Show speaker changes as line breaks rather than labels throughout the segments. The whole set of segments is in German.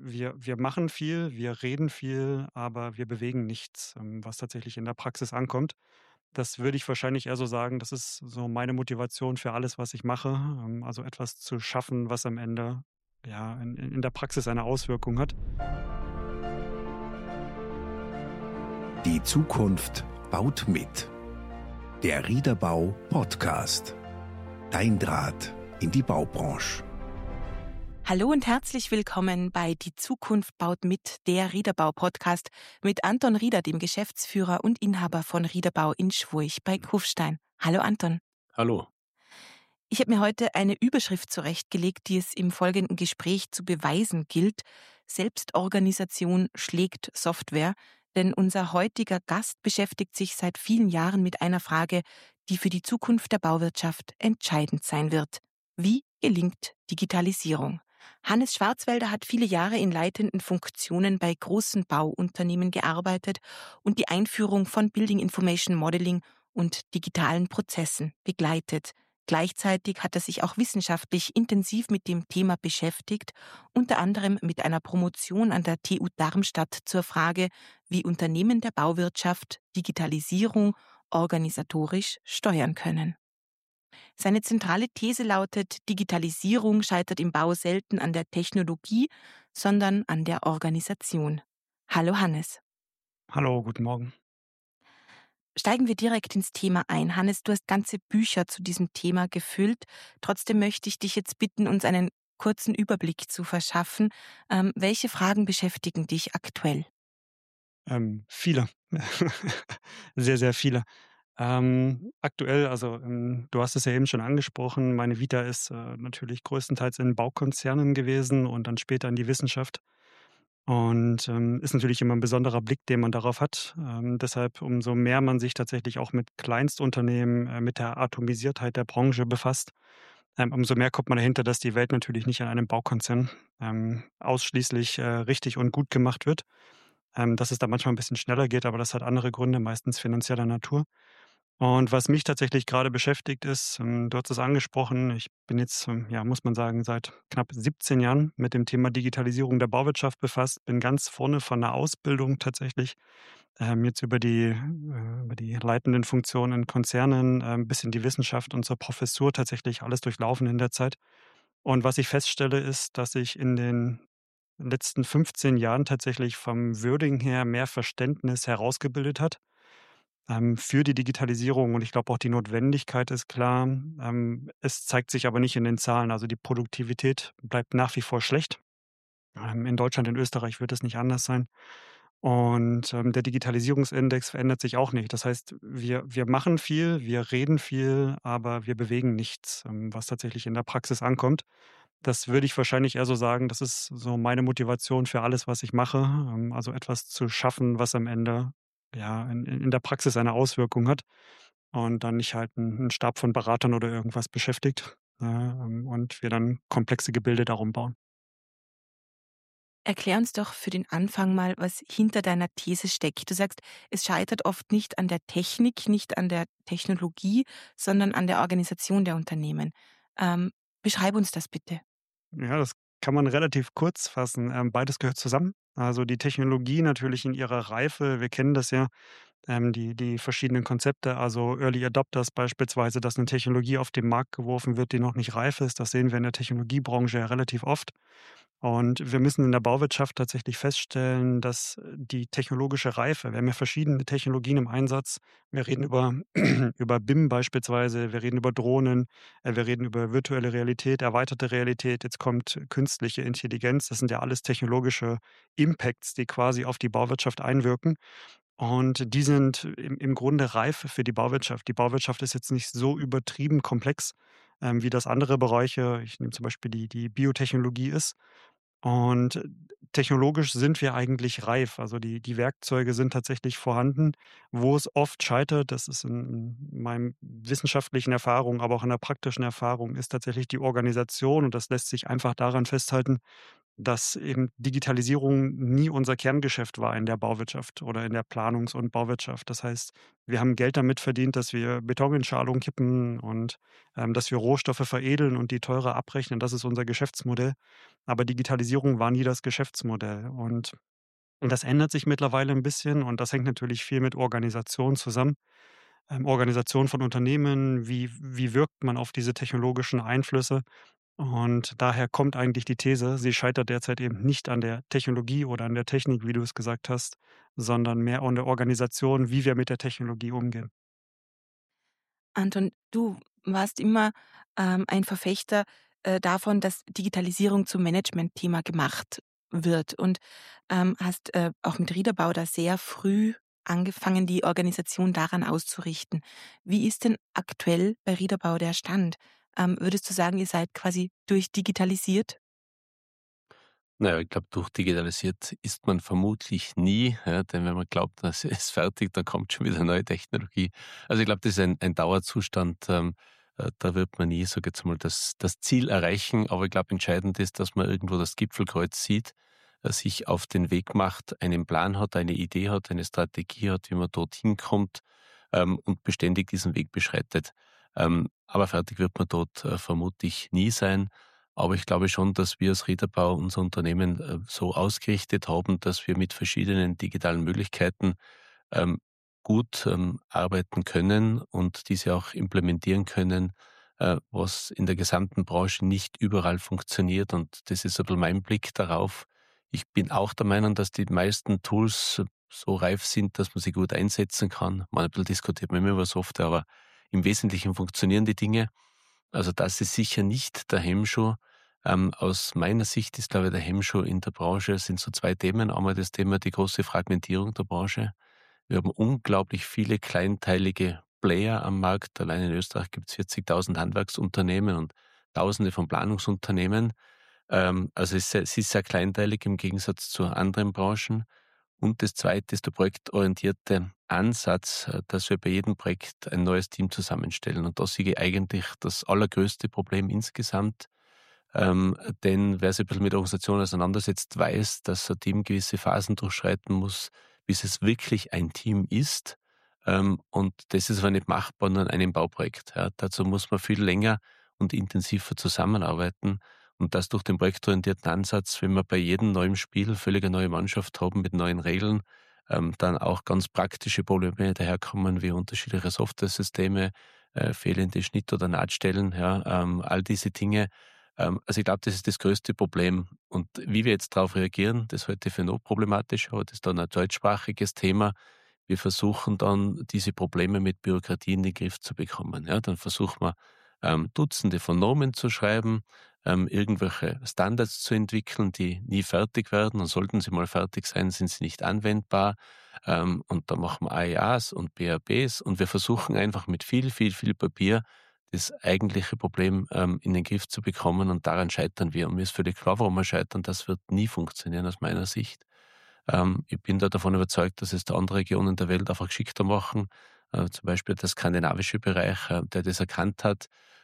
wir machen viel, wir reden viel, aber wir bewegen nichts, was tatsächlich in der Praxis ankommt. Das würde ich wahrscheinlich eher so sagen, das ist so meine Motivation für alles, was ich mache, also etwas zu schaffen, was am Ende, ja, in der Praxis eine Auswirkung hat.
Die Zukunft baut mit. Der Riederbau Podcast. Dein Draht in die Baubranche.
Hallo und herzlich willkommen bei Die Zukunft baut mit, der Riederbau Podcast mit Anton Rieder, dem Geschäftsführer und Inhaber von Riederbau in Schwurch bei Kufstein. Hallo Anton.
Hallo.
Ich habe mir heute eine Überschrift zurechtgelegt, die es im folgenden Gespräch zu beweisen gilt. Selbstorganisation schlägt Software, denn unser heutiger Gast beschäftigt sich seit vielen Jahren mit einer Frage, die für die Zukunft der Bauwirtschaft entscheidend sein wird. Wie gelingt Digitalisierung? Hannes Schwarzwälder hat viele Jahre in leitenden Funktionen bei großen Bauunternehmen gearbeitet und die Einführung von Building Information Modeling und digitalen Prozessen begleitet. Gleichzeitig hat er sich auch wissenschaftlich intensiv mit dem Thema beschäftigt, unter anderem mit einer Promotion an der TU Darmstadt zur Frage, wie Unternehmen der Bauwirtschaft Digitalisierung organisatorisch steuern können. Seine zentrale These lautet, Digitalisierung scheitert im Bau selten an der Technologie, sondern an der Organisation. Hallo Hannes.
Hallo, guten Morgen.
Steigen wir direkt ins Thema ein. Hannes, du hast ganze Bücher zu diesem Thema gefüllt. Trotzdem möchte ich dich jetzt bitten, uns einen kurzen Überblick zu verschaffen. Welche Fragen beschäftigen dich aktuell?
Viele. Sehr, sehr viele. Aktuell, also, du hast es ja eben schon angesprochen, meine Vita ist, natürlich größtenteils in Baukonzernen gewesen und dann später in die Wissenschaft. Und, ist natürlich immer ein besonderer Blick, den man darauf hat. Deshalb, umso mehr man sich tatsächlich auch mit Kleinstunternehmen, mit der Atomisiertheit der Branche befasst, umso mehr kommt man dahinter, dass die Welt natürlich nicht an einem Baukonzern, ausschließlich, richtig und gut gemacht wird. Dass es da manchmal ein bisschen schneller geht, aber das hat andere Gründe, meistens finanzieller Natur. Und was mich tatsächlich gerade beschäftigt ist, du hast es angesprochen, ich bin jetzt, ja, muss man sagen, seit knapp 17 Jahren mit dem Thema Digitalisierung der Bauwirtschaft befasst, bin ganz vorne von der Ausbildung tatsächlich, jetzt über die leitenden Funktionen in Konzernen, bis in die Wissenschaft und zur Professur tatsächlich alles durchlaufen in der Zeit. Und was ich feststelle, ist, dass ich in den letzten 15 Jahren tatsächlich vom Wording her mehr Verständnis herausgebildet hat, für die Digitalisierung, und ich glaube auch die Notwendigkeit ist klar. Es zeigt sich aber nicht in den Zahlen. Also, die Produktivität bleibt nach wie vor schlecht. In Deutschland, in Österreich wird es nicht anders sein. Und, der Digitalisierungsindex verändert sich auch nicht. Das heißt, wir machen viel, wir reden viel, aber wir bewegen nichts, was tatsächlich in der Praxis ankommt. Das würde ich wahrscheinlich eher so sagen, das ist so meine Motivation für alles, was ich mache, also etwas zu schaffen, was am Ende, ja, in der Praxis eine Auswirkung hat und dann nicht halt 'n Stab von Beratern oder irgendwas beschäftigt, und wir dann komplexe Gebilde darum bauen.
Erklär uns doch für den Anfang mal, was hinter deiner These steckt. Du sagst, es scheitert oft nicht an der Technik, nicht an der Technologie, sondern an der Organisation der Unternehmen. Beschreib uns das bitte.
Ja, das kann man relativ kurz fassen. Beides gehört zusammen. Also, die Technologie natürlich in ihrer Reife, wir kennen das ja, die verschiedenen Konzepte, also Early Adopters beispielsweise, dass eine Technologie auf den Markt geworfen wird, die noch nicht reif ist. Das sehen wir in der Technologiebranche ja relativ oft. Und wir müssen in der Bauwirtschaft tatsächlich feststellen, dass die technologische Reife, wir haben ja verschiedene Technologien im Einsatz. Wir reden über über BIM beispielsweise, wir reden über Drohnen, wir reden über virtuelle Realität, erweiterte Realität, jetzt kommt künstliche Intelligenz. Das sind ja alles technologische Impacts, die quasi auf die Bauwirtschaft einwirken. Und die sind im Grunde reif für die Bauwirtschaft. Die Bauwirtschaft ist jetzt nicht so übertrieben komplex, wie das andere Bereiche, ich nehme zum Beispiel die Biotechnologie ist. Und technologisch sind wir eigentlich reif. Also die Werkzeuge sind tatsächlich vorhanden. Wo es oft scheitert, das ist in meinem wissenschaftlichen Erfahrung, aber auch in der praktischen Erfahrung, ist tatsächlich die Organisation. Und das lässt sich einfach daran festhalten, dass eben Digitalisierung nie unser Kerngeschäft war in der Bauwirtschaft oder in der Planungs- und Bauwirtschaft. Das heißt, wir haben Geld damit verdient, dass wir Beton in Schalung kippen und, dass wir Rohstoffe veredeln und die teurer abrechnen. Das ist unser Geschäftsmodell. Aber Digitalisierung war nie das Geschäftsmodell. Und das ändert sich mittlerweile ein bisschen und das hängt natürlich viel mit Organisation zusammen. Organisation von Unternehmen, wie wirkt man auf diese technologischen Einflüsse? Und daher kommt eigentlich die These, sie scheitert derzeit eben nicht an der Technologie oder an der Technik, wie du es gesagt hast, sondern mehr an der Organisation, wie wir mit der Technologie umgehen.
Anton, du warst immer ein Verfechter davon, dass Digitalisierung zum Managementthema gemacht wird und hast auch mit Riederbau da sehr früh angefangen, die Organisation daran auszurichten. Wie ist denn aktuell bei Riederbau der Stand? Würdest du sagen, ihr seid quasi durchdigitalisiert?
Na ja, ich glaube, durchdigitalisiert ist man vermutlich nie, ja, denn wenn man glaubt, das ist fertig, dann kommt schon wieder neue Technologie. Also ich glaube, das ist ein Dauerzustand, da wird man nie, sage ich jetzt mal, das Ziel erreichen, aber ich glaube, entscheidend ist, dass man irgendwo das Gipfelkreuz sieht, sich auf den Weg macht, einen Plan hat, eine Idee hat, eine Strategie hat, wie man dorthin kommt, und beständig diesen Weg beschreitet. Aber fertig wird man dort vermutlich nie sein. Aber ich glaube schon, dass wir als Reederbau unser Unternehmen so ausgerichtet haben, dass wir mit verschiedenen digitalen Möglichkeiten ähm, gut arbeiten können und diese auch implementieren können, was in der gesamten Branche nicht überall funktioniert. Und das ist ein bisschen mein Blick darauf. Ich bin auch der Meinung, dass die meisten Tools so reif sind, dass man sie gut einsetzen kann. Mal ein bisschen diskutiert man immer über Software, aber im Wesentlichen funktionieren die Dinge. Also das ist sicher nicht der Hemmschuh. Aus meiner Sicht ist, glaube ich, der Hemmschuh in der Branche sind so 2 Themen. Einmal das Thema die große Fragmentierung der Branche. Wir haben unglaublich viele kleinteilige Player am Markt. Allein in Österreich gibt es 40.000 Handwerksunternehmen und Tausende von Planungsunternehmen. Also es ist sehr kleinteilig im Gegensatz zu anderen Branchen. Und das Zweite ist der projektorientierte Ansatz, dass wir bei jedem Projekt ein neues Team zusammenstellen. Und da sehe ich eigentlich das allergrößte Problem insgesamt. Denn wer sich ein bisschen mit der Organisation auseinandersetzt, weiß, dass ein Team gewisse Phasen durchschreiten muss, bis es wirklich ein Team ist. Und das ist aber nicht machbar nur an einem Bauprojekt. Ja. Dazu muss man viel länger und intensiver zusammenarbeiten. Und das durch den projektorientierten Ansatz, wenn wir bei jedem neuen Spiel völlig eine neue Mannschaft haben mit neuen Regeln, dann auch ganz praktische Probleme daherkommen wie unterschiedliche Softwaresysteme, fehlende Schnitt- oder Nahtstellen, ja, all diese Dinge. Also ich glaube, das ist das größte Problem. Und wie wir jetzt darauf reagieren, das halte ich für noch problematischer, aber das ist dann ein deutschsprachiges Thema. Wir versuchen dann, diese Probleme mit Bürokratie in den Griff zu bekommen. Ja, dann versuchen wir, Dutzende von Normen zu schreiben, irgendwelche Standards zu entwickeln, die nie fertig werden. Und sollten sie mal fertig sein, sind sie nicht anwendbar. Und dann machen wir AEAs und BABs und wir versuchen einfach mit viel, viel, viel Papier das eigentliche Problem in den Griff zu bekommen und daran scheitern wir. Und mir ist völlig klar, warum wir scheitern. Das wird nie funktionieren aus meiner Sicht. Ich bin da davon überzeugt, dass es da andere Regionen der Welt einfach geschickter machen. Zum Beispiel der skandinavische Bereich, der das erkannt hat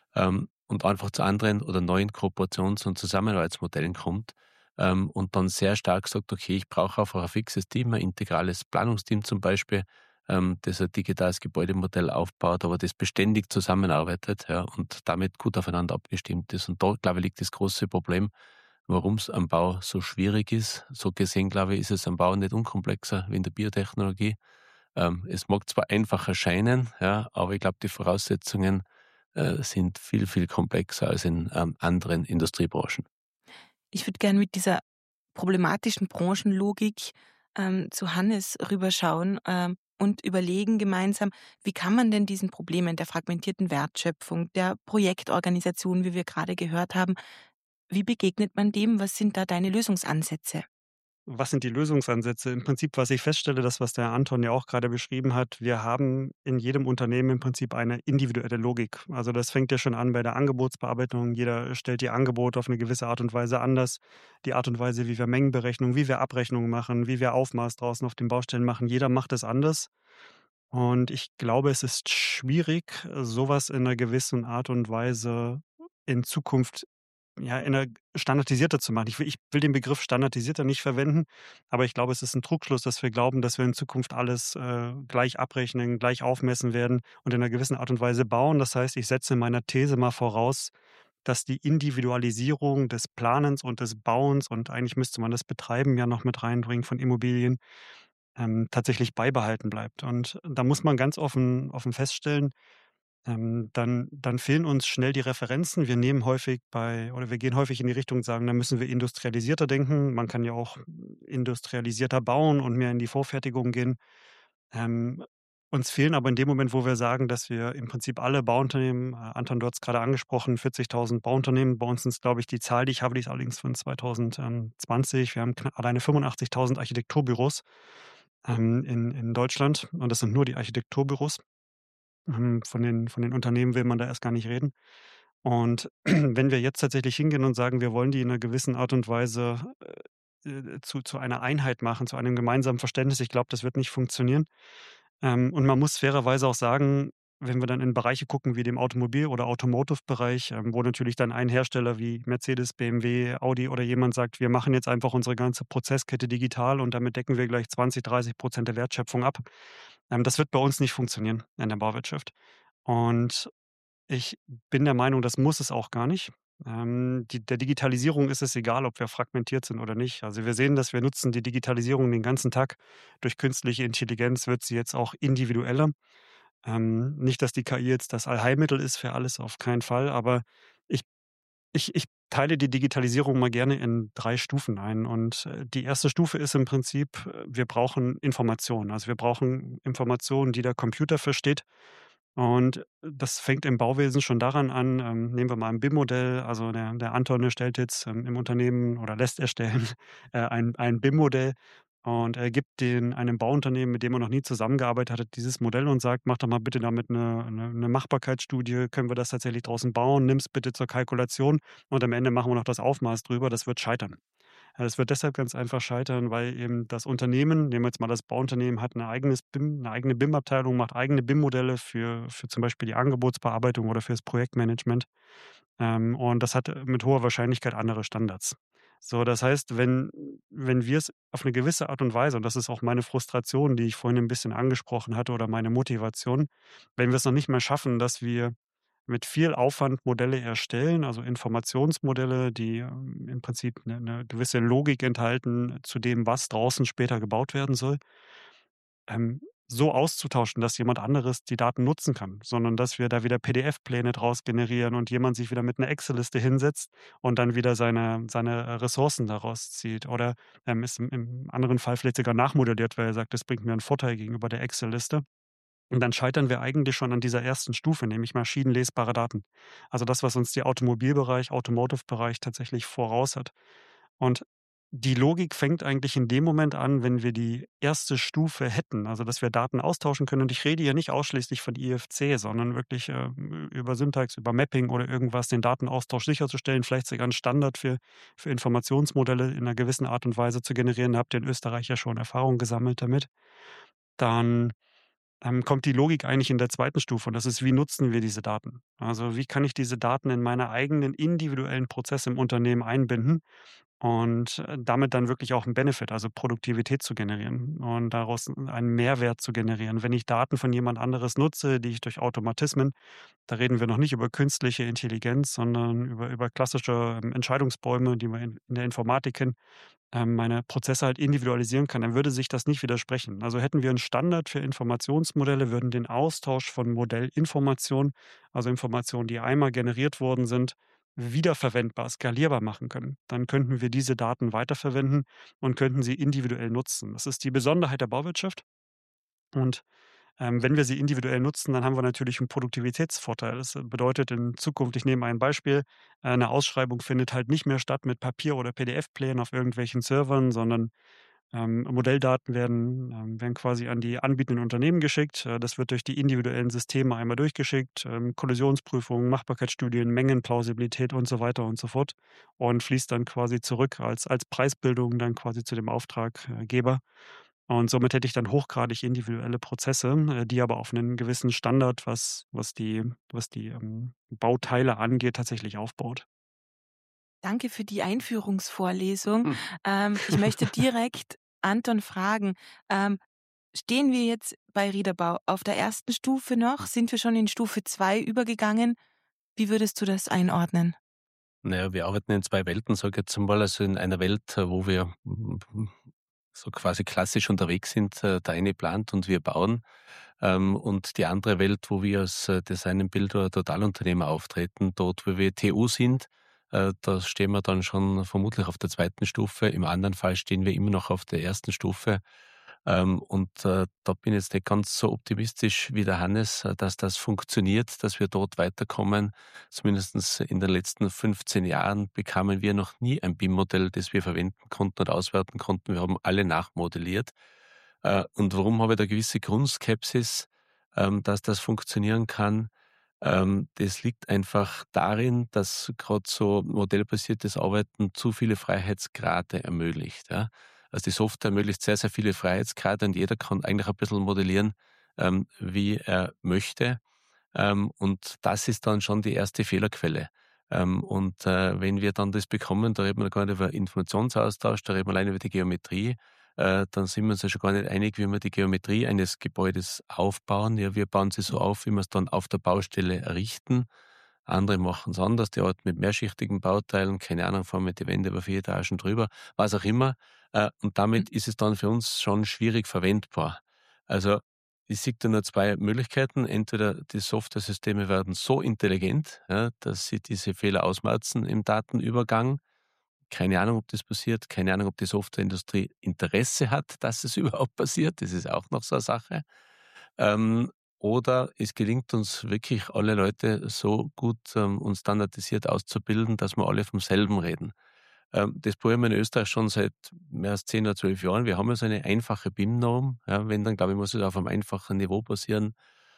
und einfach zu anderen oder neuen Kooperations- und Zusammenarbeitsmodellen kommt und dann sehr stark sagt, okay, ich brauche einfach ein fixes Team, ein integrales Planungsteam zum Beispiel, das ein digitales Gebäudemodell aufbaut, aber das beständig zusammenarbeitet, ja, und damit gut aufeinander abgestimmt ist. Und da, glaube ich, liegt das große Problem, warum es am Bau so schwierig ist. So gesehen, glaube ich, ist es am Bau nicht unkomplexer wie in der Biotechnologie. Es mag zwar einfach erscheinen, ja, aber ich glaube, die Voraussetzungen sind viel, viel komplexer als in anderen Industriebranchen.
Ich würde gerne mit dieser problematischen Branchenlogik zu Hannes rüberschauen und überlegen gemeinsam, wie kann man denn diesen Problemen der fragmentierten Wertschöpfung, der Projektorganisation, wie wir gerade gehört haben, wie begegnet man dem? Was sind da deine Lösungsansätze?
Was sind die Lösungsansätze? Im Prinzip, was ich feststelle, das, was der Anton ja auch gerade beschrieben hat, wir haben in jedem Unternehmen im Prinzip eine individuelle Logik. Also das fängt ja schon an bei der Angebotsbearbeitung. Jeder stellt die Angebote auf eine gewisse Art und Weise anders. Die Art und Weise, wie wir Mengenberechnung, wie wir Abrechnungen machen, wie wir Aufmaß draußen auf den Baustellen machen, jeder macht es anders. Und ich glaube, es ist schwierig, sowas in einer gewissen Art und Weise in Zukunft ja, standardisierter zu machen. Ich will den Begriff standardisierter nicht verwenden, aber ich glaube, es ist ein Trugschluss, dass wir glauben, dass wir in Zukunft alles, gleich abrechnen, gleich aufmessen werden und in einer gewissen Art und Weise bauen. Das heißt, ich setze in meiner These mal voraus, dass die Individualisierung des Planens und des Bauens und eigentlich müsste man das Betreiben ja noch mit reinbringen von Immobilien, tatsächlich beibehalten bleibt. Und da muss man ganz offen feststellen, dann fehlen uns schnell die Referenzen. Wir gehen häufig in die Richtung und sagen, da müssen wir industrialisierter denken. Man kann ja auch industrialisierter bauen und mehr in die Vorfertigung gehen. Ähm, Uns fehlen aber in dem Moment, wo wir sagen, dass wir im Prinzip alle Bauunternehmen, Anton, du hat's grade angesprochen, 40.000 Bauunternehmen. Bei uns sind's, glaube ich, die Zahl, die ich habe, die ist allerdings von 2020. Wir haben alleine 85.000 Architekturbüros, in Deutschland und das sind nur die Architekturbüros. Von den Unternehmen will man da erst gar nicht reden. Und wenn wir jetzt tatsächlich hingehen und sagen, wir wollen die in einer gewissen Art und Weise, zu einer Einheit machen, zu einem gemeinsamen Verständnis, ich glaube, das wird nicht funktionieren. Und man muss fairerweise auch sagen, wenn wir dann in Bereiche gucken wie dem Automobil oder Automotive-Bereich, wo natürlich dann ein Hersteller wie Mercedes, BMW, Audi oder jemand sagt: „Wir machen jetzt einfach unsere ganze Prozesskette digital und damit decken wir gleich 20, 30% der Wertschöpfung ab." Das wird bei uns nicht funktionieren in der Bauwirtschaft. Und ich bin der Meinung, das muss es auch gar nicht. Der Digitalisierung ist es egal, ob wir fragmentiert sind oder nicht. Also, wir sehen, dass wir nutzen die Digitalisierung den ganzen Tag. Durch künstliche Intelligenz wird sie jetzt auch individueller. Nicht, dass die KI jetzt das Allheilmittel ist für alles, auf keinen Fall, aber ich ich teile die Digitalisierung mal gerne in 3 Stufen ein und, die erste Stufe ist im Prinzip, wir brauchen Informationen. Also, wir brauchen Informationen, die der Computer versteht und das fängt im Bauwesen schon daran an, nehmen wir mal ein BIM-Modell. Also, der Anton erstellt jetzt, im Unternehmen oder lässt erstellen, ein BIM-Modell und er gibt den einem Bauunternehmen, mit dem er noch nie zusammengearbeitet hat, dieses Modell und sagt: „Mach doch mal bitte damit eine Machbarkeitsstudie. Können wir das tatsächlich draußen bauen? Nimm's bitte zur Kalkulation und am Ende machen wir noch das Aufmaß drüber." Das wird scheitern. Es wird deshalb ganz einfach scheitern, weil eben das Unternehmen, nehmen wir jetzt mal das Bauunternehmen, hat 'ne eigene BIM-Abteilung, macht eigene BIM-Modelle für zum Beispiel die Angebotsbearbeitung oder fürs Projektmanagement. Und das hat mit hoher Wahrscheinlichkeit andere Standards. So, das heißt, wenn wir es auf eine gewisse Art und Weise, und das ist auch meine Frustration, die ich vorhin ein bisschen angesprochen hatte oder meine Motivation, wenn wir es noch nicht mehr schaffen, dass wir mit viel Aufwand Modelle erstellen, also Informationsmodelle, die, im Prinzip eine gewisse Logik enthalten zu dem, was draußen später gebaut werden soll, so auszutauschen, dass jemand anderes die Daten nutzen kann, sondern dass wir da wieder PDF-Pläne draus generieren und jemand sich wieder mit einer Excel-Liste hinsetzt und dann wieder seine Ressourcen daraus zieht oder, es im anderen Fall vielleicht sogar nachmodelliert, weil er sagt: „Das bringt mir einen Vorteil gegenüber der Excel-Liste." Und dann scheitern wir eigentlich schon an dieser ersten Stufe, nämlich maschinenlesbare Daten. Also das, was uns der Automotive-Bereich tatsächlich voraus hat. Und die Logik fängt eigentlich in dem Moment an, wenn wir die erste Stufe hätten, also dass wir Daten austauschen können. Und ich rede hier nicht ausschließlich von IFC, sondern wirklich über Syntax, über Mapping oder irgendwas, den Datenaustausch sicherzustellen, vielleicht sogar einen Standard für Informationsmodelle in einer gewissen Art und Weise zu generieren. Da habt ihr in Österreich ja schon Erfahrung gesammelt damit. Dann kommt die Logik eigentlich in der zweiten Stufe und das ist: Wie nutzen wir diese Daten? Also, wie kann ich diese Daten in meine eigenen individuellen Prozesse im Unternehmen einbinden und, damit dann wirklich auch 'n Benefit, also Produktivität zu generieren und daraus einen Mehrwert zu generieren. Wenn ich Daten von jemand anderes nutze, die ich durch Automatismen, da reden wir noch nicht über künstliche Intelligenz, sondern über klassische, Entscheidungsbäume, die wir in der Informatik kennen, meine Prozesse halt individualisieren kann, dann würde sich das nicht widersprechen. Also hätten wir einen Standard für Informationsmodelle, würden den Austausch von Modellinformationen, also Informationen, die einmal generiert worden sind, wiederverwendbar, skalierbar machen können. Dann könnten wir diese Daten weiterverwenden und könnten sie individuell nutzen. Das ist die Besonderheit der Bauwirtschaft und wenn wir sie individuell nutzen, dann haben wir natürlich einen Produktivitätsvorteil. Das bedeutet in Zukunft, ich nehme ein Beispiel, 'ne Ausschreibung findet halt nicht mehr statt mit Papier oder PDF-Plänen auf irgendwelchen Servern, sondern, Modelldaten werden quasi an die anbietenden Unternehmen geschickt. Das wird durch die individuellen Systeme einmal durchgeschickt, Kollisionsprüfungen, Machbarkeitsstudien, Mengenplausibilität und so weiter und so fort und fließt dann quasi zurück als Preisbildung dann quasi zu dem Auftraggeber. Und somit hätte ich dann hochgradig individuelle Prozesse, die aber auf einen gewissen Standard, was die Bauteile angeht, tatsächlich aufbaut.
Danke für die Einführungsvorlesung.
Hm.
Ich möchte direkt Anton fragen, stehen wir jetzt bei Riederbau auf der ersten Stufe noch? Sind wir schon in Stufe 2 übergegangen? Wie würdest du das einordnen?
Naja, wir arbeiten in 2 Welten, sage ich jetzt einmal. Also in einer Welt, wo wir so quasi klassisch unterwegs sind, der eine plant und wir bauen. Und die andere Welt, wo wir als Design Builder Totalunternehmer auftreten, dort, wo wir TU sind, da stehen wir dann schon vermutlich auf der zweiten Stufe. Im anderen Fall stehen wir immer noch auf der ersten Stufe. Da bin ich jetzt nicht ganz so optimistisch wie der Hannes, dass das funktioniert, dass wir dort weiterkommen. Zumindest in den letzten 15 Jahren bekamen wir noch nie ein BIM-Modell, das wir verwenden konnten und auswerten konnten. Wir haben alle nachmodelliert. Und warum habe ich da gewisse Grundskepsis, dass das funktionieren kann? Das liegt einfach darin, dass gerade so modellbasiertes Arbeiten zu viele Freiheitsgrade ermöglicht. Ja? Also die Software ermöglicht sehr, sehr viele Freiheitsgrade und jeder kann eigentlich ein bisschen modellieren, wie er möchte. Und das ist dann schon die erste Fehlerquelle. Wenn wir dann das bekommen, da reden wir gar nicht über Informationsaustausch, da reden wir allein über die Geometrie, dann sind wir uns ja schon gar nicht einig, wie wir die Geometrie eines Gebäudes aufbauen. Ja, wir bauen sie so auf, wie wir es dann auf der Baustelle errichten. Andere machen es anders, die arbeiten mit mehrschichtigen Bauteilen, keine Ahnung, fahren mit die Wände über 4 Etagen drüber, was auch immer. Und damit ist es dann für uns schon schwierig verwendbar. Also ich sehe da nur 2 Möglichkeiten. Entweder die Softwaresysteme werden so intelligent, ja, dass sie diese Fehler ausmerzen im Datenübergang. Keine Ahnung, ob das passiert. Keine Ahnung, ob die Softwareindustrie Interesse hat, dass es überhaupt passiert. Das ist auch noch so eine Sache. Ähm, oder es gelingt uns wirklich, alle Leute so gut und standardisiert auszubilden, dass wir alle vom selben reden. Das probieren wir in Österreich schon seit mehr als 10 oder 12 Jahren. Wir haben ja so eine einfache BIM-Norm. Ja, wenn, dann glaube ich, muss es auf einem einfachen Niveau passieren.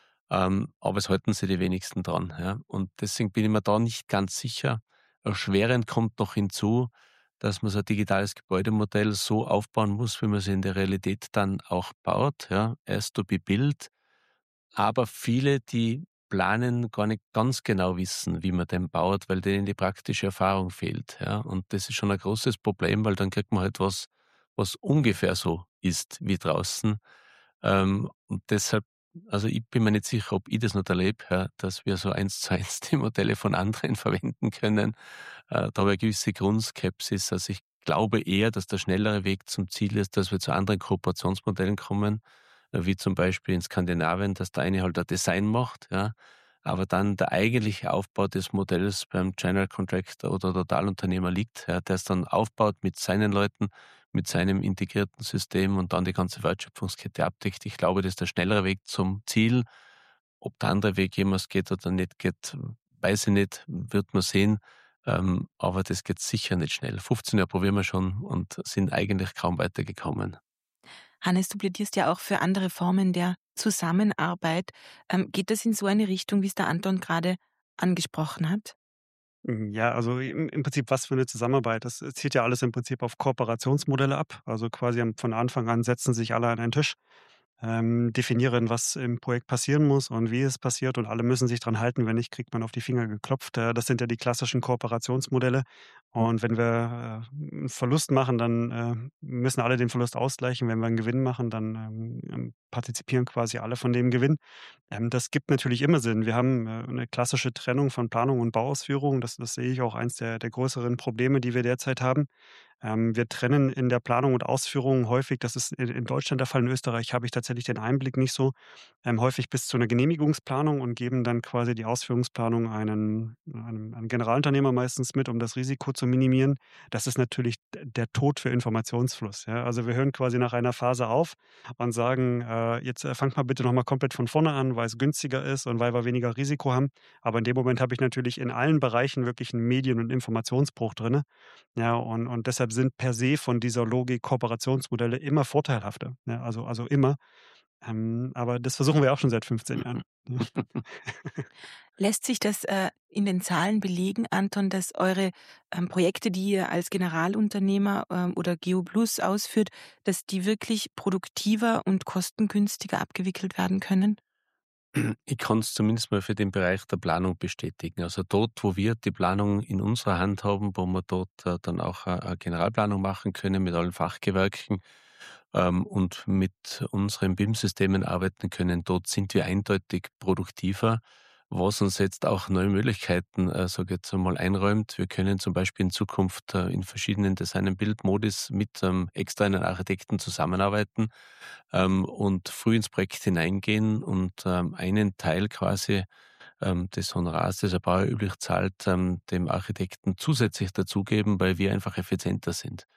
Aber es halten sich die wenigsten dran. Ja. Und deswegen bin ich mir da nicht ganz sicher. Erschwerend kommt noch hinzu, dass man so ein digitales Gebäudemodell so aufbauen muss, wie man es in der Realität dann auch baut. Ja. As to be built. Aber viele, die planen, gar nicht ganz genau wissen, wie man den baut, weil denen die praktische Erfahrung fehlt. Ja? Und das ist schon ein großes Problem, weil dann kriegt man halt was, was ungefähr so ist wie draußen. Und deshalb, also ich bin mir nicht sicher, ob ich das noch erlebe, ja, dass wir so 1:1 die Modelle von anderen verwenden können. Da habe ich eine gewisse Grundskepsis. Also ich glaube eher, dass der schnellere Weg zum Ziel ist, dass wir zu anderen Kooperationsmodellen kommen, wie zum Beispiel in Skandinavien, dass der eine halt ein Design macht, ja, aber dann der eigentliche Aufbau des Modells beim General Contractor oder Totalunternehmer liegt, ja, der es dann aufbaut mit seinen Leuten, mit seinem integrierten System und dann die ganze Wertschöpfungskette abdeckt. Ich glaube, das ist der schnellere Weg zum Ziel. Ob der andere Weg jemals geht oder nicht geht, weiß ich nicht, wird man sehen. Aber das geht sicher nicht schnell. 15 Jahre probieren wir schon und sind eigentlich kaum weitergekommen.
Hannes, du plädierst ja auch für andere Formen der Zusammenarbeit. Geht das in so eine Richtung, wie es der Anton gerade angesprochen hat?
Ja, also im Prinzip was für eine Zusammenarbeit. Das zielt ja alles im Prinzip auf Kooperationsmodelle ab. Also quasi von Anfang an setzen sich alle an einen Tisch, definieren, was im Projekt passieren muss und wie es passiert und alle müssen sich dran halten. Wenn nicht, kriegt man auf die Finger geklopft. Das sind ja die klassischen Kooperationsmodelle. Und wenn wir 'n Verlust machen, dann, müssen alle den Verlust ausgleichen. Wenn wir einen Gewinn machen, dann, partizipieren quasi alle von dem Gewinn. Das gibt natürlich immer Sinn. Wir haben, 'ne klassische Trennung von Planung und Bauausführung. Das sehe ich auch eins der größeren Probleme, die wir derzeit haben. Wir trennen in der Planung und Ausführung häufig, das ist in Deutschland der Fall, in Österreich habe ich tatsächlich den Einblick nicht so, häufig bis zu einer Genehmigungsplanung und geben dann quasi die Ausführungsplanung einem Generalunternehmer meistens mit, um das Risiko zu minimieren. Das ist natürlich der Tod für Informationsfluss, ja. Also, wir hören quasi nach einer Phase auf und sagen: Jetzt, fangt mal bitte noch mal komplett von vorne an, weil es günstiger ist und weil wir weniger Risiko haben.“ Aber in dem Moment habe ich natürlich in allen Bereichen wirklich einen Medien und Informationsbruch drinne. Ja, und deshalb sind per se von dieser Logik Kooperationsmodelle immer vorteilhafter, ja, also immer. Aber das versuchen wir auch schon seit 15 Jahren. Ja.
Lässt sich das in den Zahlen belegen, Anton, dass eure Projekte, die ihr als Generalunternehmer oder GeoPlus ausführt, dass die wirklich produktiver und kostengünstiger abgewickelt werden können?
Ich kann es zumindest mal für den Bereich der Planung bestätigen. Also dort, wo wir die Planung in unserer Hand haben, wo wir dort dann auch eine Generalplanung machen können mit allen Fachgewerken und mit unseren BIM-Systemen arbeiten können, dort sind wir eindeutig produktiver, was uns jetzt auch neue Möglichkeiten, sage ich jetzt einmal, einräumt. Wir können zum Beispiel in Zukunft in verschiedenen Design- und Bildmodis mit externen Architekten zusammenarbeiten und früh ins Projekt hineingehen und einen Teil quasi des Honorars, das ein Bauer üblich zahlt, dem Architekten zusätzlich dazugeben, weil wir einfach effizienter sind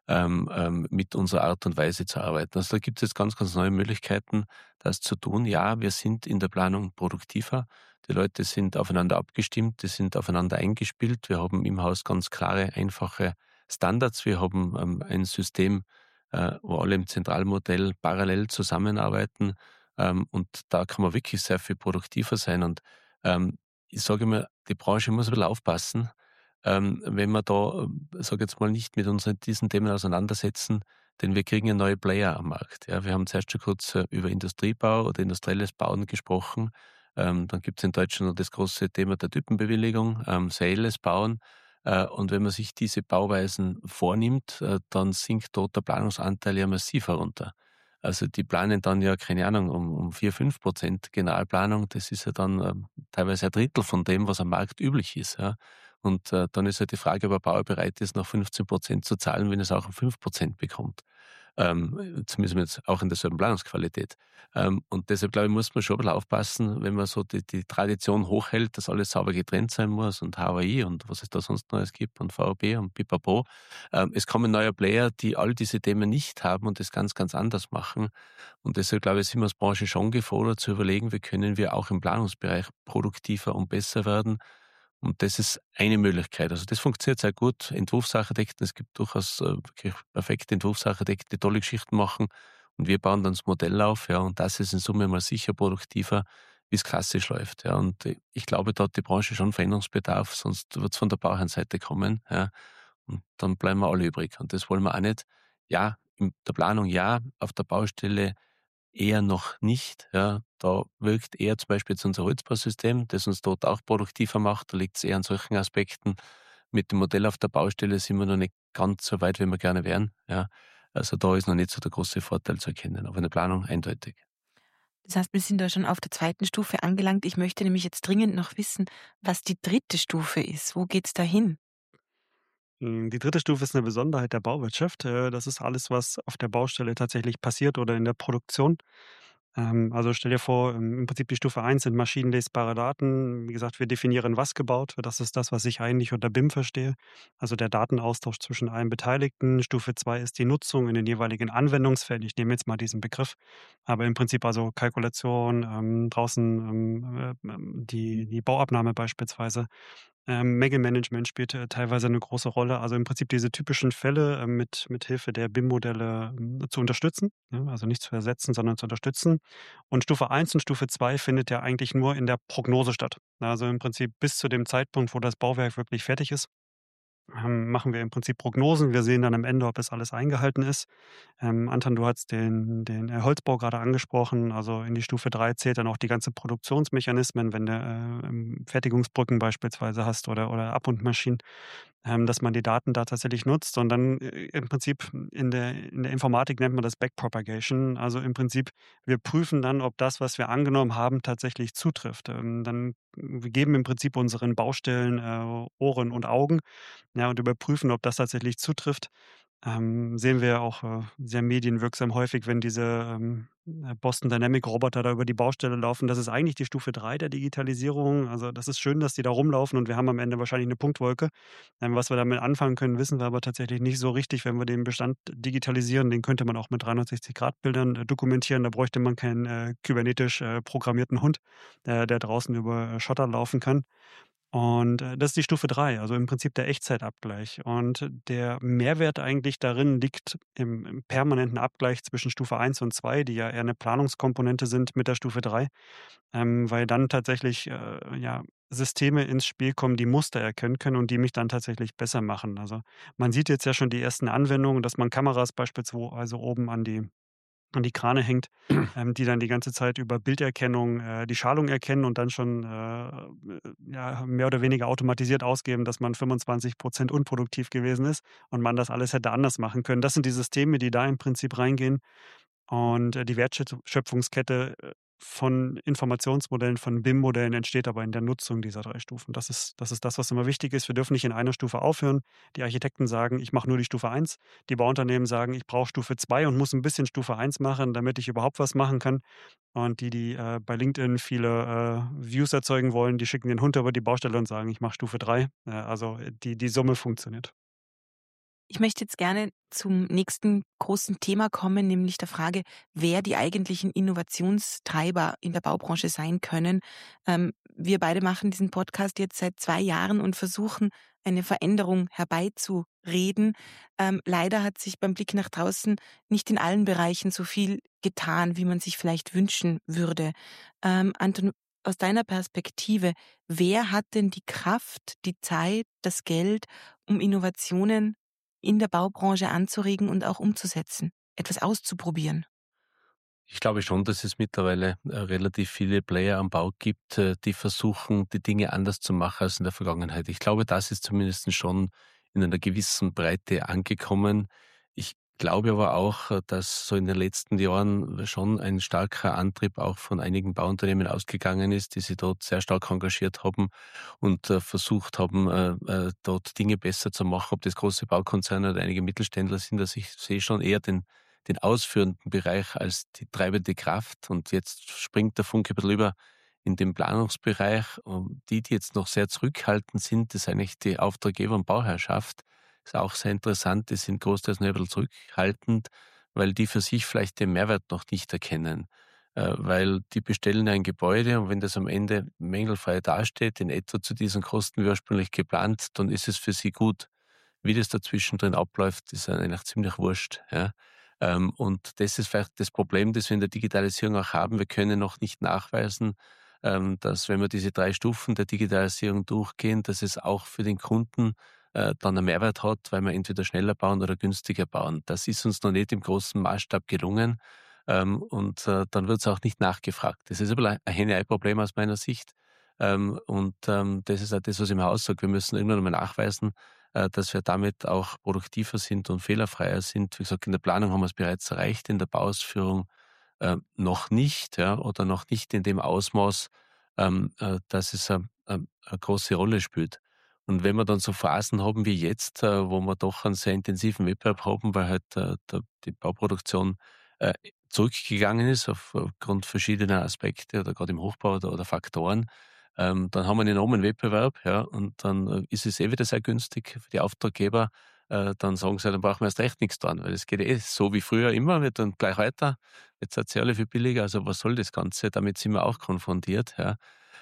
mit unserer Art und Weise zu arbeiten. Also da gibt es jetzt ganz, ganz neue Möglichkeiten, das zu tun. Ja, wir sind in der Planung produktiver. Die Leute sind aufeinander abgestimmt, die sind aufeinander eingespielt. Wir haben im Haus ganz klare, einfache Standards. Wir haben ein System, wo alle im Zentralmodell parallel zusammenarbeiten. Und da kann man wirklich sehr viel produktiver sein. Und ich sage immer, die Branche muss ein bisschen aufpassen, wenn wir da, sage jetzt mal, nicht mit uns in diesen Themen auseinandersetzen, denn wir kriegen ja neue Player am Markt. Ja, wir haben zuerst schon kurz über Industriebau oder industrielles Bauen gesprochen. Dann gibt es in Deutschland noch das große Thema der Typenbewilligung, serielles Bauen. Und wenn man sich diese Bauweisen vornimmt, dann sinkt dort der Planungsanteil ja massiv herunter. Also die planen dann ja, keine Ahnung, um 4-5% Generalplanung. Das ist ja dann teilweise ein Drittel von dem, was am Markt üblich ist. Ja. Und dann ist halt die Frage, ob ein Bauer bereit ist, noch 15% zu zahlen, wenn er es auch um 5% bekommt. Zumindest auch in derselben Planungsqualität. Und deshalb, glaube ich, muss man schon ein bisschen aufpassen, wenn man so die Tradition hochhält, dass alles sauber getrennt sein muss und HAI und was es da sonst Neues gibt und VAB und Pipapo. Es kommen neue Player, die all diese Themen nicht haben und das ganz, ganz anders machen. Und deshalb, glaube ich, sind wir als Branche schon gefordert zu überlegen, wie können wir auch im Planungsbereich produktiver und besser werden. Und das ist eine Möglichkeit. Also das funktioniert sehr gut. Entwurfsarchitekten, es gibt durchaus wirklich perfekte Entwurfsarchitekten, die tolle Geschichten machen. Und wir bauen dann das Modell auf, ja, und das ist in Summe mal sicher produktiver, wie es klassisch läuft. Ja. Und ich glaube, da hat die Branche schon Veränderungsbedarf, sonst wird es von der Bauherrenseite kommen. Ja. Und dann bleiben wir alle übrig. Und das wollen wir auch nicht. Ja, in der Planung ja, auf der Baustelle eher noch nicht, ja. Da wirkt eher zum Beispiel jetzt unser Holzbausystem, das uns dort auch produktiver macht. Da liegt es eher an solchen Aspekten. Mit dem Modell auf der Baustelle sind wir noch nicht ganz so weit, wie wir gerne wären, ja. Also da ist noch nicht so der große Vorteil zu erkennen, aber in der Planung eindeutig.
Das heißt, wir sind da schon auf der zweiten Stufe angelangt. Ich möchte nämlich jetzt dringend noch wissen, was die dritte Stufe ist. Wo geht's da hin?
Die dritte Stufe ist eine Besonderheit der Bauwirtschaft. Das ist alles, was auf der Baustelle tatsächlich passiert oder in der Produktion. Also, stell dir vor, im Prinzip die Stufe eins sind maschinenlesbare Daten. Wie gesagt, wir definieren, was gebaut wird. Das ist das, was ich eigentlich unter BIM verstehe, also der Datenaustausch zwischen allen Beteiligten. Stufe 2 ist die Nutzung in den jeweiligen Anwendungsfällen. Ich nehme jetzt mal diesen Begriff, aber im Prinzip also Kalkulation, draußen, die Bauabnahme beispielsweise. Mengenmanagement spielt, teilweise eine große Rolle. Also, im Prinzip diese typischen Fälle, mit Hilfe der BIM-Modelle, zu unterstützen, ne? Also, nicht zu ersetzen, sondern zu unterstützen. Und Stufe eins und Stufe 2 findet ja eigentlich nur in der Prognose statt. Also, im Prinzip bis zu dem Zeitpunkt, wo das Bauwerk wirklich fertig ist, machen wir im Prinzip Prognosen. Wir sehen dann am Ende, ob es alles eingehalten ist. Anton, du hast den Holzbau gerade angesprochen. Also, in die Stufe 3 zählt dann auch die ganze Produktionsmechanismen, wenn du, Fertigungsbrücken beispielsweise hast oder Ab und Maschinen, dass man die Daten da tatsächlich nutzt und dann, im Prinzip in der Informatik nennt man das Backpropagation. Also, im Prinzip, wir prüfen dann, ob das, was wir angenommen haben, tatsächlich zutrifft. Dann wir geben im Prinzip unseren Baustellen, Ohren und Augen, ja, und überprüfen, ob das tatsächlich zutrifft. Sehen wir auch, sehr medienwirksam häufig, wenn diese, Boston Dynamic Roboter da über die Baustelle laufen. Das ist eigentlich die Stufe 3 der Digitalisierung. Also, das ist schön, dass die da rumlaufen und wir haben am Ende wahrscheinlich eine Punktwolke. Was wir damit anfangen können, wissen wir aber tatsächlich nicht so richtig, wenn wir den Bestand digitalisieren. Den könnte man auch mit 360-Grad-Bildern, dokumentieren. Da bräuchte man keinen, kybernetisch, programmierten Hund, der draußen über, Schotter laufen kann. Und, das ist die Stufe 3, also im Prinzip der Echtzeitabgleich. Und der Mehrwert eigentlich darin liegt im permanenten Abgleich zwischen Stufe eins und 2, die ja eher eine Planungskomponente sind mit der Stufe 3, weil dann tatsächlich, ja, Systeme ins Spiel kommen, die Muster erkennen können und die mich dann tatsächlich besser machen. Also, man sieht jetzt ja schon die ersten Anwendungen, dass man Kameras beispielsweise oben an die Krane hängt, die dann die ganze Zeit über Bilderkennung, die Schalung erkennen und dann schon, ja, mehr oder weniger automatisiert ausgeben, dass man 25% unproduktiv gewesen ist und man das alles hätte anders machen können. Das sind die Systeme, die da im Prinzip reingehen. Und, die Wertschöpfungskette, von Informationsmodellen, von BIM-Modellen entsteht aber in der Nutzung dieser 3 Stufen. Das ist das, was immer wichtig ist. Wir dürfen nicht in einer Stufe aufhören. Die Architekten sagen: „Ich mache nur die Stufe 1." Die Bauunternehmen sagen: „Ich brauche Stufe 2 und muss ein bisschen Stufe 1 machen, damit ich überhaupt was machen kann." Und die bei LinkedIn viele, Views erzeugen wollen, die schicken den Hund über die Baustelle und sagen: „Ich mache Stufe 3." Also, die Summe funktioniert.
Ich möchte jetzt gerne zum nächsten großen Thema kommen, nämlich der Frage, wer die eigentlichen Innovationstreiber in der Baubranche sein können. Wir beide machen diesen Podcast jetzt seit 2 Jahren und versuchen, eine Veränderung herbeizureden. Leider hat sich beim Blick nach draußen nicht in allen Bereichen so viel getan, wie man sich vielleicht wünschen würde. Anton, aus deiner Perspektive, wer hat denn die Kraft, die Zeit, das Geld, um Innovationen in der Baubranche anzuregen und auch umzusetzen, etwas auszuprobieren?
Ich glaube schon, dass es mittlerweile relativ viele Player am Bau gibt, die versuchen, die Dinge anders zu machen als in der Vergangenheit. Ich glaube, das ist zumindest schon in einer gewissen Breite angekommen. Ich glaube aber auch, dass so in den letzten Jahren schon ein starker Antrieb auch von einigen Bauunternehmen ausgegangen ist, die sich dort sehr stark engagiert haben und versucht haben, dort Dinge besser zu machen, ob das große Baukonzerne oder einige Mittelständler sind. Also ich sehe schon eher den ausführenden Bereich als die treibende Kraft. Und jetzt springt der Funke ein bisschen über in den Planungsbereich. Und die jetzt noch sehr zurückhaltend sind, das ist eigentlich die Auftraggeber- und Bauherrschaft. Ist auch sehr interessant, die sind großteils noch ein bisschen zurückhaltend, weil die für sich vielleicht den Mehrwert noch nicht erkennen. Weil die bestellen ein Gebäude und wenn das am Ende mängelfrei dasteht, in etwa zu diesen Kosten wie ursprünglich geplant, dann ist es für sie gut. Wie das dazwischen drin abläuft, ist eigentlich ziemlich wurscht. Ja. Und das ist vielleicht das Problem, das wir in der Digitalisierung auch haben. Wir können noch nicht nachweisen, dass wenn wir diese 3 Stufen der Digitalisierung durchgehen, dass es auch für den Kunden dann einen Mehrwert hat, weil wir entweder schneller bauen oder günstiger bauen. Das ist uns noch nicht im großen Maßstab gelungen. Und dann wird es auch nicht nachgefragt. Das ist aber ein Henne-Ei-Problem aus meiner Sicht. Und das ist auch das, was ich mir aussage. Wir müssen irgendwann mal nachweisen, dass wir damit auch produktiver sind und fehlerfreier sind. Wie gesagt, in der Planung haben wir es bereits erreicht, in der Bauausführung noch nicht, ja, oder noch nicht in dem Ausmaß, dass es eine große Rolle spielt. Und wenn wir dann so Phasen haben wie jetzt, wo wir doch einen sehr intensiven Wettbewerb haben, weil halt die Bauproduktion zurückgegangen ist aufgrund verschiedener Aspekte oder gerade im Hochbau oder Faktoren, dann haben wir einen enormen Wettbewerb, ja, und dann ist es wieder sehr günstig für die Auftraggeber. Dann sagen sie, dann brauchen wir erst recht nichts tun, weil es geht so wie früher immer, wird dann gleich weiter. Jetzt seid ihr alle viel billiger, also was soll das Ganze? Damit sind wir auch konfrontiert, ja.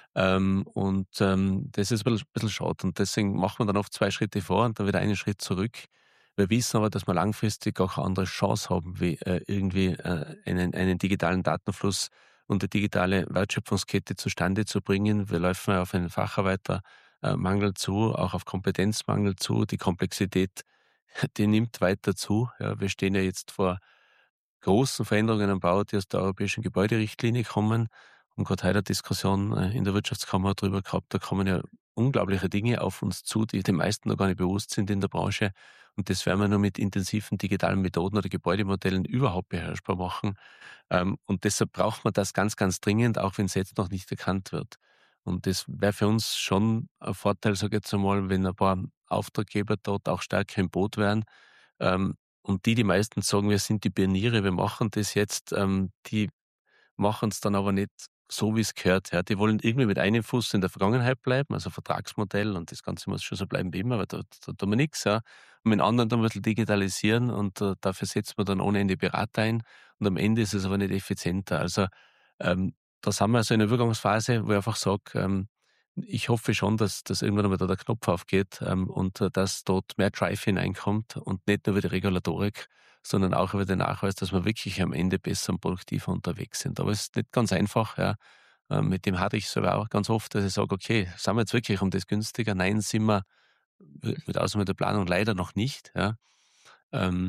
Und das ist ein bisschen schade und deswegen machen wir dann oft 2 Schritte vor und dann wieder einen Schritt zurück. Wir wissen aber, dass wir langfristig auch eine andere Chance haben, wie irgendwie einen digitalen Datenfluss und eine digitale Wertschöpfungskette zustande zu bringen. Wir laufen ja auf einen Facharbeitermangel zu, auch auf Kompetenzmangel zu. Die Komplexität, die nimmt weiter zu. Ja, wir stehen ja jetzt vor großen Veränderungen am Bau, die aus der europäischen Gebäuderichtlinie kommen. Und gerade heute eine Diskussion in der Wirtschaftskammer darüber gehabt, da kommen ja unglaubliche Dinge auf uns zu, die den meisten noch gar nicht bewusst sind in der Branche. Und das werden wir nur mit intensiven digitalen Methoden oder Gebäudemodellen überhaupt beherrschbar machen. Und deshalb braucht man das ganz, ganz dringend, auch wenn es jetzt noch nicht erkannt wird. Und das wäre für uns schon ein Vorteil, sage ich jetzt einmal, wenn ein paar Auftraggeber dort auch stärker im Boot wären. Und die meisten sagen, wir sind die Pioniere, wir machen das jetzt, die machen es dann aber nicht so, wie es gehört. Ja. Die wollen irgendwie mit einem Fuß in der Vergangenheit bleiben, also Vertragsmodell und das Ganze muss schon so bleiben wie immer, aber da tun wir nichts. Ja. Und mit dem anderen dann ein bisschen digitalisieren und dafür setzt man dann ohne Ende Berater ein und am Ende ist es aber nicht effizienter. Also da sind wir also in einer Übergangsphase, wo ich einfach sage, ich hoffe schon, dass irgendwann einmal da der Knopf aufgeht und dass dort mehr Drive hineinkommt und nicht nur über die Regulatorik, sondern auch über den Nachweis, dass wir wirklich am Ende besser und produktiver unterwegs sind. Aber es ist nicht ganz einfach. Ja. Mit dem hatte ich sogar auch ganz oft, dass ich sage, okay, sind wir jetzt wirklich um das günstiger? Nein, sind wir mit Ausnahme der Planung leider noch nicht. Ja.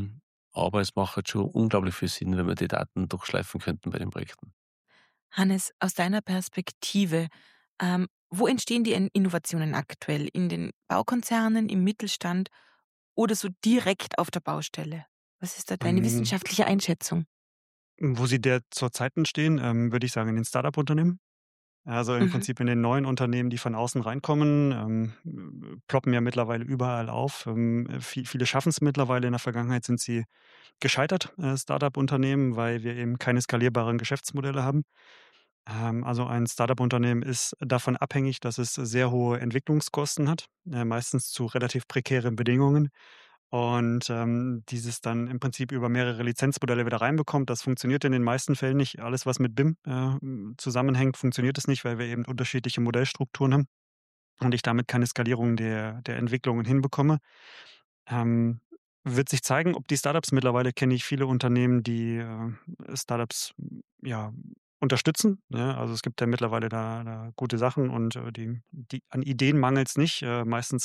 aber es macht halt schon unglaublich viel Sinn, wenn wir die Daten durchschleifen könnten bei den Projekten.
Hannes, aus deiner Perspektive, wo entstehen die Innovationen aktuell? In den Baukonzernen, im Mittelstand oder so direkt auf der Baustelle? Was ist da deine
Ähm,
wissenschaftliche Einschätzung?
Wo sie der zurzeit entstehen, würde ich sagen, in den Start-up-Unternehmen. Also, im
Mhm.
Prinzip in den neuen Unternehmen, die von außen reinkommen, ploppen ja mittlerweile überall auf. Viele schaffen es mittlerweile. In der Vergangenheit sind sie gescheitert, Start-up-Unternehmen, weil wir eben keine skalierbaren Geschäftsmodelle haben. Also, ein Start-up-Unternehmen ist davon abhängig, dass es sehr hohe Entwicklungskosten hat, meistens zu relativ prekären Bedingungen. Und, dieses dann im Prinzip über mehrere Lizenzmodelle wieder reinbekommt. Das funktioniert in den meisten Fällen nicht. Alles, was mit BIM, zusammenhängt, funktioniert es nicht, weil wir eben unterschiedliche Modellstrukturen haben und ich damit keine Skalierung der Entwicklungen hinbekomme. Ähm, Wird sich zeigen, ob die Startups mittlerweile kenne ich viele Unternehmen, die, Startups, ja, unterstützen, ne? Also, es gibt ja mittlerweile da gute Sachen und, die an Ideen mangelt's nicht, meistens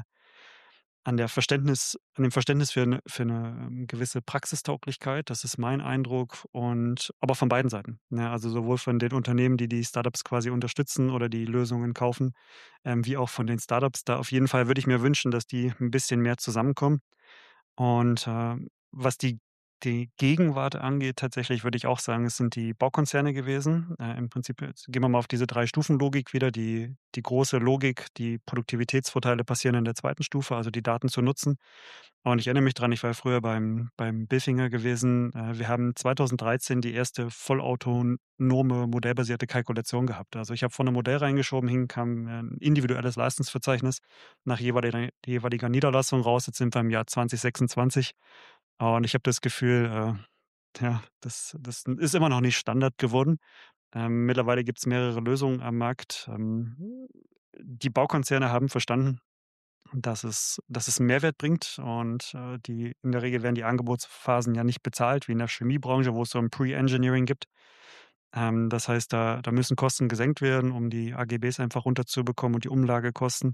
an dem Verständnis für 'ne, gewisse Praxistauglichkeit. Das ist mein Eindruck und aber von beiden Seiten, ne? Also, sowohl von den Unternehmen, die die Startups quasi unterstützen oder die Lösungen kaufen, wie auch von den Startups. Da auf jeden Fall würde ich mir wünschen, dass die 'n bisschen mehr zusammenkommen. Und, was die Gegenwart angeht, tatsächlich würde ich auch sagen, es sind die Baukonzerne gewesen. Im Prinzip jetzt gehen wir mal auf diese 3-Stufen-Logik wieder. Die große Logik, die Produktivitätsvorteile passieren in der zweiten Stufe, also die Daten zu nutzen. Und ich erinnere mich dran, ich war früher beim Bilfinger gewesen. Wir haben 2013 die erste vollautonome modellbasierte Kalkulation gehabt. Also, ich habe vorne 'n Modell reingeschoben, kam 'n individuelles Leistungsverzeichnis nach jeweiliger Niederlassung raus. Jetzt sind wir im Jahr 2026 und ich habe das Gefühl, ja, das ist immer noch nicht Standard geworden. Mittlerweile gibt es mehrere Lösungen am Markt. Die Baukonzerne haben verstanden, dass es 'n Mehrwert bringt und, die in der Regel werden die Angebotsphasen ja nicht bezahlt, wie in der Chemiebranche, wo es so 'n Pre-Engineering gibt. Das heißt, da müssen Kosten gesenkt werden, um die AGBs einfach runterzubekommen und die Umlagekosten.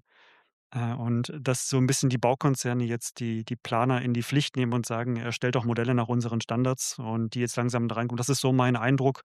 Und dass so ein bisschen die Baukonzerne jetzt die Planer in die Pflicht nehmen und sagen: „Erstellt doch Modelle nach unseren Standards“, und die jetzt langsam da reinkommen. Das ist so mein Eindruck.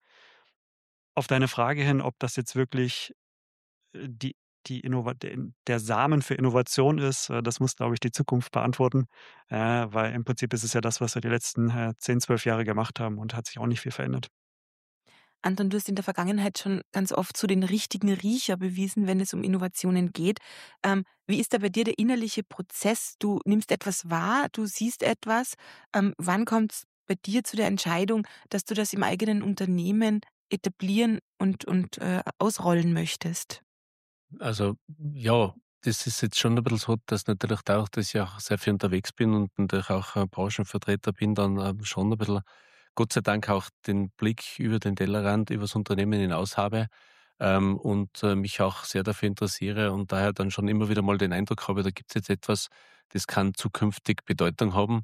Auf deine Frage hin, ob das jetzt wirklich, die die Innova der Samen für Innovation ist, das muss, glaube ich, die Zukunft beantworten, weil im Prinzip ist es ja das, was wir die letzten, 10, 12 Jahre gemacht haben und hat sich auch nicht viel verändert.
Anton, du hast in der Vergangenheit schon ganz oft so den richtigen Riecher bewiesen, wenn es um Innovationen geht. Wie ist da bei dir der innerliche Prozess? Du nimmst etwas wahr, du siehst etwas. Wann kommt es bei dir zu der Entscheidung, dass du das im eigenen Unternehmen etablieren und ausrollen möchtest?
Also, ja, das ist jetzt schon ein bisschen so, dass natürlich dadurch, dass ich auch sehr viel unterwegs bin und natürlich auch, Branchenvertreter bin, dann, schon ein bisschen Gott sei Dank auch den Blick über den Tellerrand, übers Unternehmen hinaus habe, und, mich auch sehr dafür interessiere und daher dann schon immer wieder mal den Eindruck habe, da gibt's jetzt etwas, das kann zukünftig Bedeutung haben.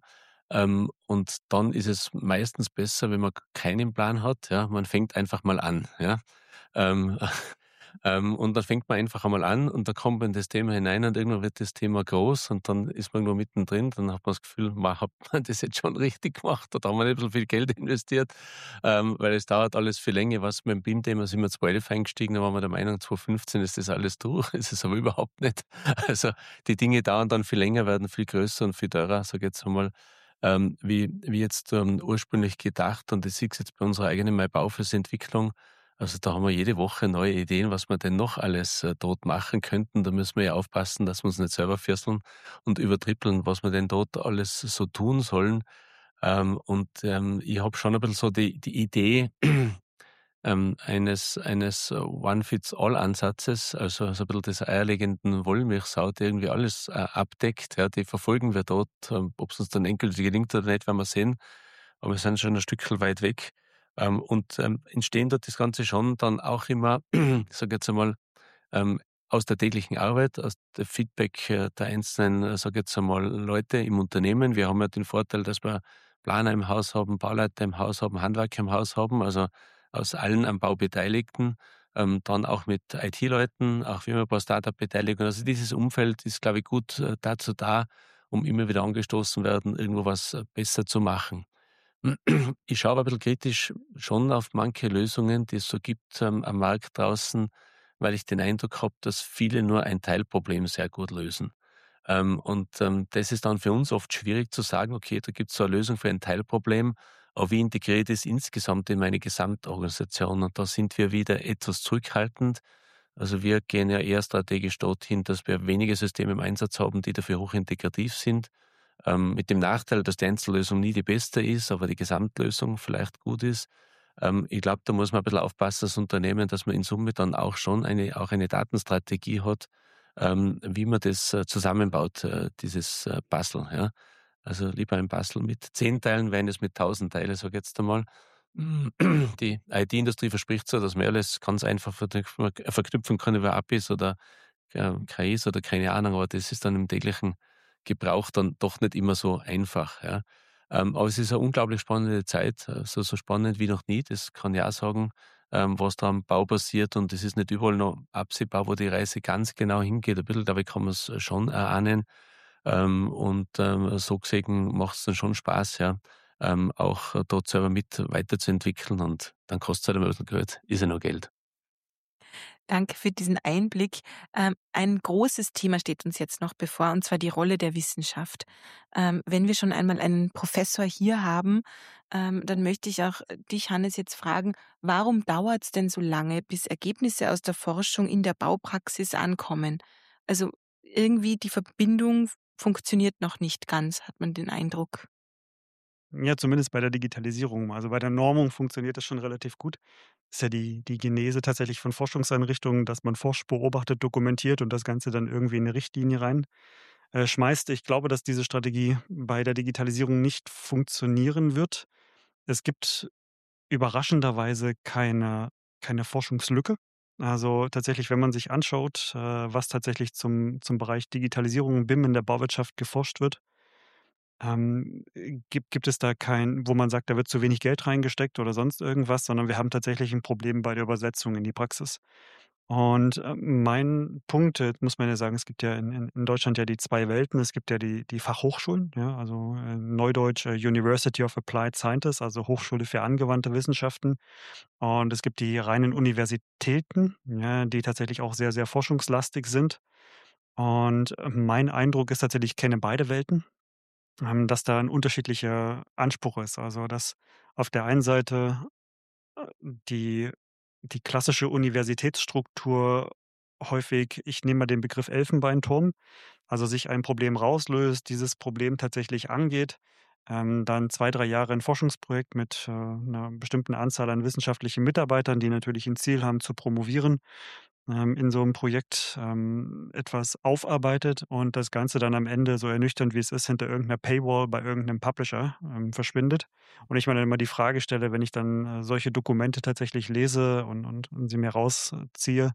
Und dann ist es meistens besser, wenn man keinen Plan hat, ja. Man fängt einfach mal an, ja. Ähm, und dann fängt man einfach einmal an und da kommt man in das Thema hinein und irgendwann wird das Thema groß und dann ist man irgendwo mittendrin. Dann hat man das Gefühl, man hat man das jetzt schon richtig gemacht oder haben wir nicht so viel Geld investiert, weil es dauert alles viel länger. Was beim BIM-Thema sind wir 2011 eingestiegen, da waren wir der Meinung, 2015 ist das alles durch. Ist es aber überhaupt nicht. Also die Dinge dauern dann viel länger, werden viel größer und viel teurer, sage ich jetzt einmal, wie jetzt ursprünglich gedacht. Und ich sehe es jetzt bei unserer eigenen MyBaufers-Entwicklung. Also da haben wir jede Woche neue Ideen, was wir denn noch alles, dort machen könnten. Da müssen wir ja aufpassen, dass wir uns nicht selber fesseln und übertrippeln, was wir denn dort alles so tun sollen. Ich habe schon ein bisschen so die Idee, eines One-Fits-All-Ansatzes, also so ein bisschen des eierlegenden Wollmilchsau, der irgendwie alles, abdeckt, ja. Die verfolgen wir dort. Ob es uns dann endgültig gelingt oder nicht, werden wir sehen. Aber wir sind schon ein Stückchen weit weg. Entstehen dort das Ganze schon dann auch immer, ich sage jetzt einmal, aus der täglichen Arbeit, aus der Feedback, der einzelnen, sage jetzt einmal, Leute im Unternehmen. Wir haben ja den Vorteil, dass wir Planer im Haus haben, Bauleiter im Haus haben, Handwerker im Haus haben, also aus allen am Bau Beteiligten, dann auch mit IT-Leuten, auch wir haben ein paar Start-up-Beteiligungen. Also dieses Umfeld ist, glaube ich, gut, dazu da, um immer wieder angestoßen werden, irgendwo was besser zu machen. Ich schaue aber ein bisschen kritisch schon auf manche Lösungen, die es so gibt am Markt draußen, weil ich den Eindruck habe, dass viele nur ein Teilproblem sehr gut lösen. Das ist dann für uns oft schwierig zu sagen, okay, da gibt es so eine Lösung für ein Teilproblem, aber wie integriert ist insgesamt in meine Gesamtorganisation? Und da sind wir wieder etwas zurückhaltend. Also wir gehen ja eher strategisch dorthin, dass wir wenige Systeme im Einsatz haben, die dafür hochintegrativ sind, mit dem Nachteil, dass die Einzellösung nie die beste ist, aber die Gesamtlösung vielleicht gut ist. Ich glaube, da muss man ein bisschen aufpassen als Unternehmen, dass man in Summe dann auch schon eine Datenstrategie hat, wie man das zusammenbaut, dieses Puzzle. Ja? Also lieber ein Puzzle mit 10 Teilen, wenn es mit 1000 Teilen, sage ich jetzt einmal. Die IT-Industrie verspricht so, dass man alles ganz einfach verknüpfen kann über APIs oder KIs oder keine Ahnung, aber das ist dann im täglichen Gebrauch dann doch nicht immer so einfach. Ja. Aber es ist eine unglaublich spannende Zeit, so spannend wie noch nie, das kann ich auch sagen, was da am Bau passiert, und es ist nicht überall noch absehbar, wo die Reise ganz genau hingeht. Ein bisschen, glaube ich, kann man es schon erahnen. So gesehen macht es dann schon Spaß, ja, auch dort selber mit weiterzuentwickeln, und dann kostet es halt immer ein bisschen Geld, ist ja noch Geld.
Danke für diesen Einblick. Ein großes Thema steht uns jetzt noch bevor, und zwar die Rolle der Wissenschaft. Wenn wir schon einmal einen Professor hier haben, dann möchte ich auch dich, Hannes, jetzt fragen, warum dauert es denn so lange, bis Ergebnisse aus der Forschung in der Baupraxis ankommen? Also irgendwie die Verbindung funktioniert noch nicht ganz, hat man den Eindruck.
Ja, zumindest bei der Digitalisierung. Also, bei der Normung funktioniert das schon relativ gut. Ist ja die Genese tatsächlich von Forschungseinrichtungen, dass man forscht, beobachtet, dokumentiert und das Ganze dann irgendwie in 'ne Richtlinie rein schmeißt. Ich glaube, dass diese Strategie bei der Digitalisierung nicht funktionieren wird. Es gibt überraschenderweise keine Forschungslücke. Also, tatsächlich, wenn man sich anschaut, was tatsächlich zum Bereich Digitalisierung, BIM in der Bauwirtschaft geforscht wird, gibt es da kein, wo man sagt, da wird zu wenig Geld reingesteckt oder sonst irgendwas, sondern wir haben tatsächlich ein Problem bei der Übersetzung in die Praxis. Und, mein Punkt, jetzt muss man ja sagen, es gibt ja in Deutschland ja die 2 Welten. Es gibt ja die Fachhochschulen, ja, also, neudeutsch, University of Applied Sciences, also Hochschule für angewandte Wissenschaften. Und es gibt die reinen Universitäten, ja, die tatsächlich auch sehr, sehr forschungslastig sind. Und, mein Eindruck ist tatsächlich, ich kenne beide Welten, dass da ein unterschiedlicher Anspruch ist. Also, dass auf der einen Seite, die die klassische Universitätsstruktur häufig, ich nehme mal den Begriff Elfenbeinturm, also sich ein Problem rauslöst, dieses Problem tatsächlich angeht, dann 2 3 Jahre ein Forschungsprojekt mit, 'ner bestimmten Anzahl an wissenschaftlichen Mitarbeitern, die natürlich ein Ziel haben zu promovieren, in so einem Projekt, etwas aufarbeitet und das Ganze dann am Ende, so ernüchternd wie es ist, hinter irgendeiner Paywall bei irgendeinem Publisher, verschwindet. Und ich mir dann immer die Frage stelle, wenn ich dann, solche Dokumente tatsächlich lese und sie mir rausziehe,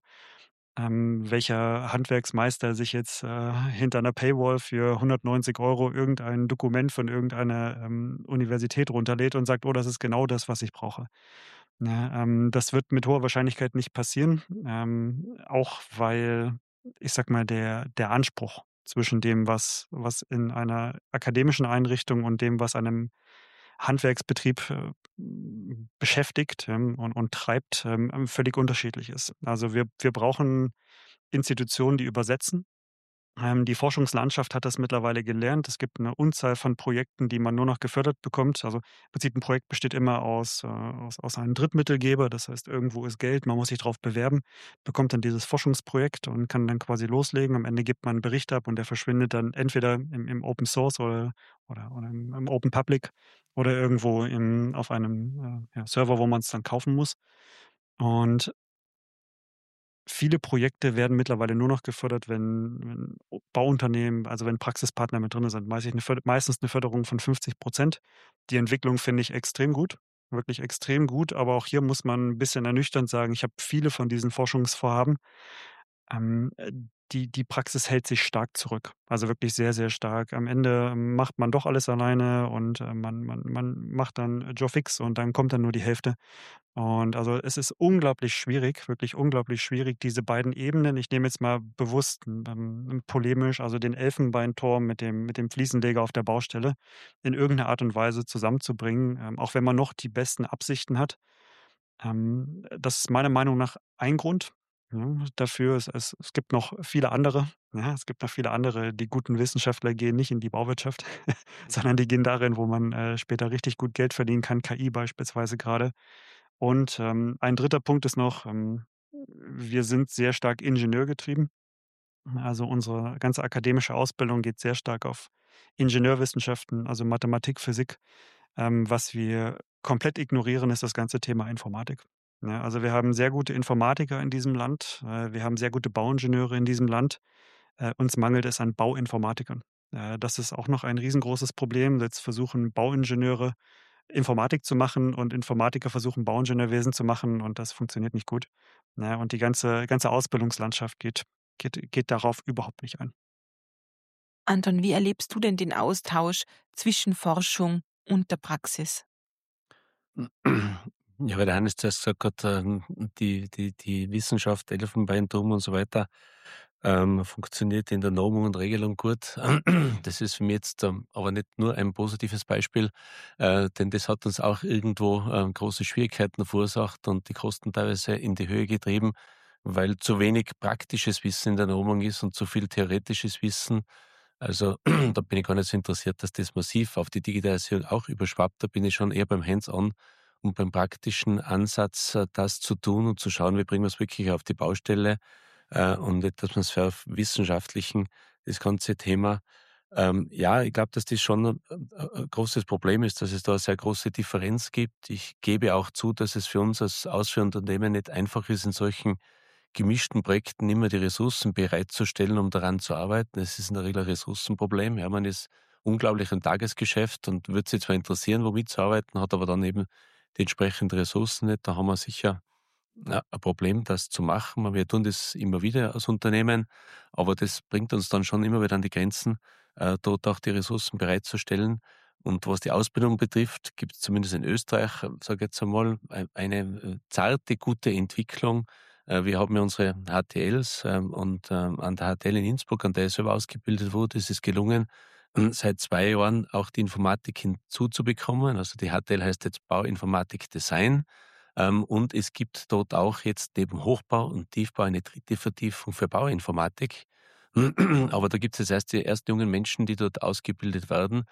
welcher Handwerksmeister sich jetzt, hinter einer Paywall für 190 € irgendein Dokument von irgendeiner, Universität runterlädt und sagt: „Oh, das ist genau das, was ich brauche." Ne, das wird mit hoher Wahrscheinlichkeit nicht passieren, auch weil, ich sage mal, der Anspruch zwischen dem, was in einer akademischen Einrichtung und dem, was einem Handwerksbetrieb, beschäftigt, und treibt, völlig unterschiedlich ist. Also, wir brauchen Institutionen, die übersetzen. Die Forschungslandschaft hat das mittlerweile gelernt. Es gibt eine Unzahl von Projekten, die man nur noch gefördert bekommt. Also, im Prinzip 'n Projekt besteht immer aus einem Drittmittelgeber. Das heißt, irgendwo ist Geld, man muss sich drauf bewerben, bekommt dann dieses Forschungsprojekt und kann dann quasi loslegen. Am Ende gibt man 'n Bericht ab und der verschwindet dann entweder im Open Source oder im Open Public oder irgendwo auf einem, ja, Server, wo man es dann kaufen muss. Und viele Projekte werden mittlerweile nur noch gefördert, wenn Bauunternehmen, also wenn Praxispartner mit drin sind. Meistens eine Förderung von 50%. Die Entwicklung finde ich extrem gut, wirklich extrem gut, aber auch hier muss man ein bisschen ernüchternd sagen, ich habe viele von diesen Forschungsvorhaben, ähm, äh, die Praxis hält sich stark zurück, also wirklich sehr, sehr stark. Am Ende macht man doch alles alleine und, man macht dann Joe Fix und dann kommt dann nur die Hälfte. Und also, es ist unglaublich schwierig, wirklich unglaublich schwierig, diese beiden Ebenen, ich nehme jetzt mal bewusst, polemisch, also den Elfenbeinturm mit dem Fliesenleger auf der Baustelle in irgendeiner Art und Weise zusammenzubringen, auch wenn man noch die besten Absichten hat. Das ist meiner Meinung nach ein Grund, ja, dafür. Es gibt noch viele andere, ja, es gibt noch viele andere. Die guten Wissenschaftler gehen nicht in die Bauwirtschaft, sondern die gehen darin, wo man, später richtig gut Geld verdienen kann, KI beispielsweise gerade. Und, ein dritter Punkt ist noch, wir sind sehr stark ingenieurgetrieben. Also, unsere ganze akademische Ausbildung geht sehr stark auf Ingenieurwissenschaften, also Mathematik, Physik. Was wir komplett ignorieren, ist das ganze Thema Informatik. Ja, also, wir haben sehr gute Informatiker in diesem Land, wir haben sehr gute Bauingenieure in diesem Land. Uns mangelt es an Bauinformatikern. Das ist auch noch ein riesengroßes Problem. Jetzt versuchen Bauingenieure Informatik zu machen und Informatiker versuchen Bauingenieurwesen zu machen und das funktioniert nicht gut. Ne, und die ganze Ausbildungslandschaft geht darauf überhaupt nicht ein.
Anton, wie erlebst du denn den Austausch zwischen Forschung und der Praxis?
Ja, weil der Hannes zuerst gesagt hat, die Wissenschaft, Elfenbeinturm und so weiter, funktioniert in der Normung und Regelung gut. Das ist für mich jetzt aber nicht nur ein positives Beispiel, denn das hat uns auch irgendwo große Schwierigkeiten verursacht und die Kosten teilweise in die Höhe getrieben, weil zu wenig praktisches Wissen in der Normung ist und zu viel theoretisches Wissen. Also da bin ich gar nicht so interessiert, dass das massiv auf die Digitalisierung auch überschwappt. Da bin ich schon eher beim Hands-on und beim praktischen Ansatz, das zu tun und zu schauen, wie bringen wir es wirklich auf die Baustelle, und nicht, dass man es verwissenschaftlichen, das ganze Thema. Ja, ich glaube, dass das schon ein großes Problem ist, dass es da eine sehr große Differenz gibt. Ich gebe auch zu, dass es für uns als ausführende Unternehmen nicht einfach ist, in solchen gemischten Projekten immer die Ressourcen bereitzustellen, um daran zu arbeiten. Es ist in der Regel ein Ressourcenproblem. Ja, man ist unglaublich im Tagesgeschäft und würde sich zwar interessieren, womit zu arbeiten, hat aber dann eben die entsprechenden Ressourcen nicht. Da haben wir sicher ein Problem, das zu machen. Wir tun das immer wieder als Unternehmen, aber das bringt uns dann schon immer wieder an die Grenzen, dort auch die Ressourcen bereitzustellen. Und was die Ausbildung betrifft, gibt es zumindest in Österreich, sage ich jetzt einmal, eine zarte, gute Entwicklung. Wir haben ja unsere HTLs, und an der HTL in Innsbruck, an der ich selber ausgebildet wurde, ist es gelungen, seit 2 Jahren auch die Informatik hinzuzubekommen. Also die HTL heißt jetzt Bauinformatik Design. Und es gibt dort auch jetzt neben Hochbau und Tiefbau eine dritte Vertiefung für Bauinformatik. Aber da gibt es jetzt erst die ersten jungen Menschen, die dort ausgebildet werden.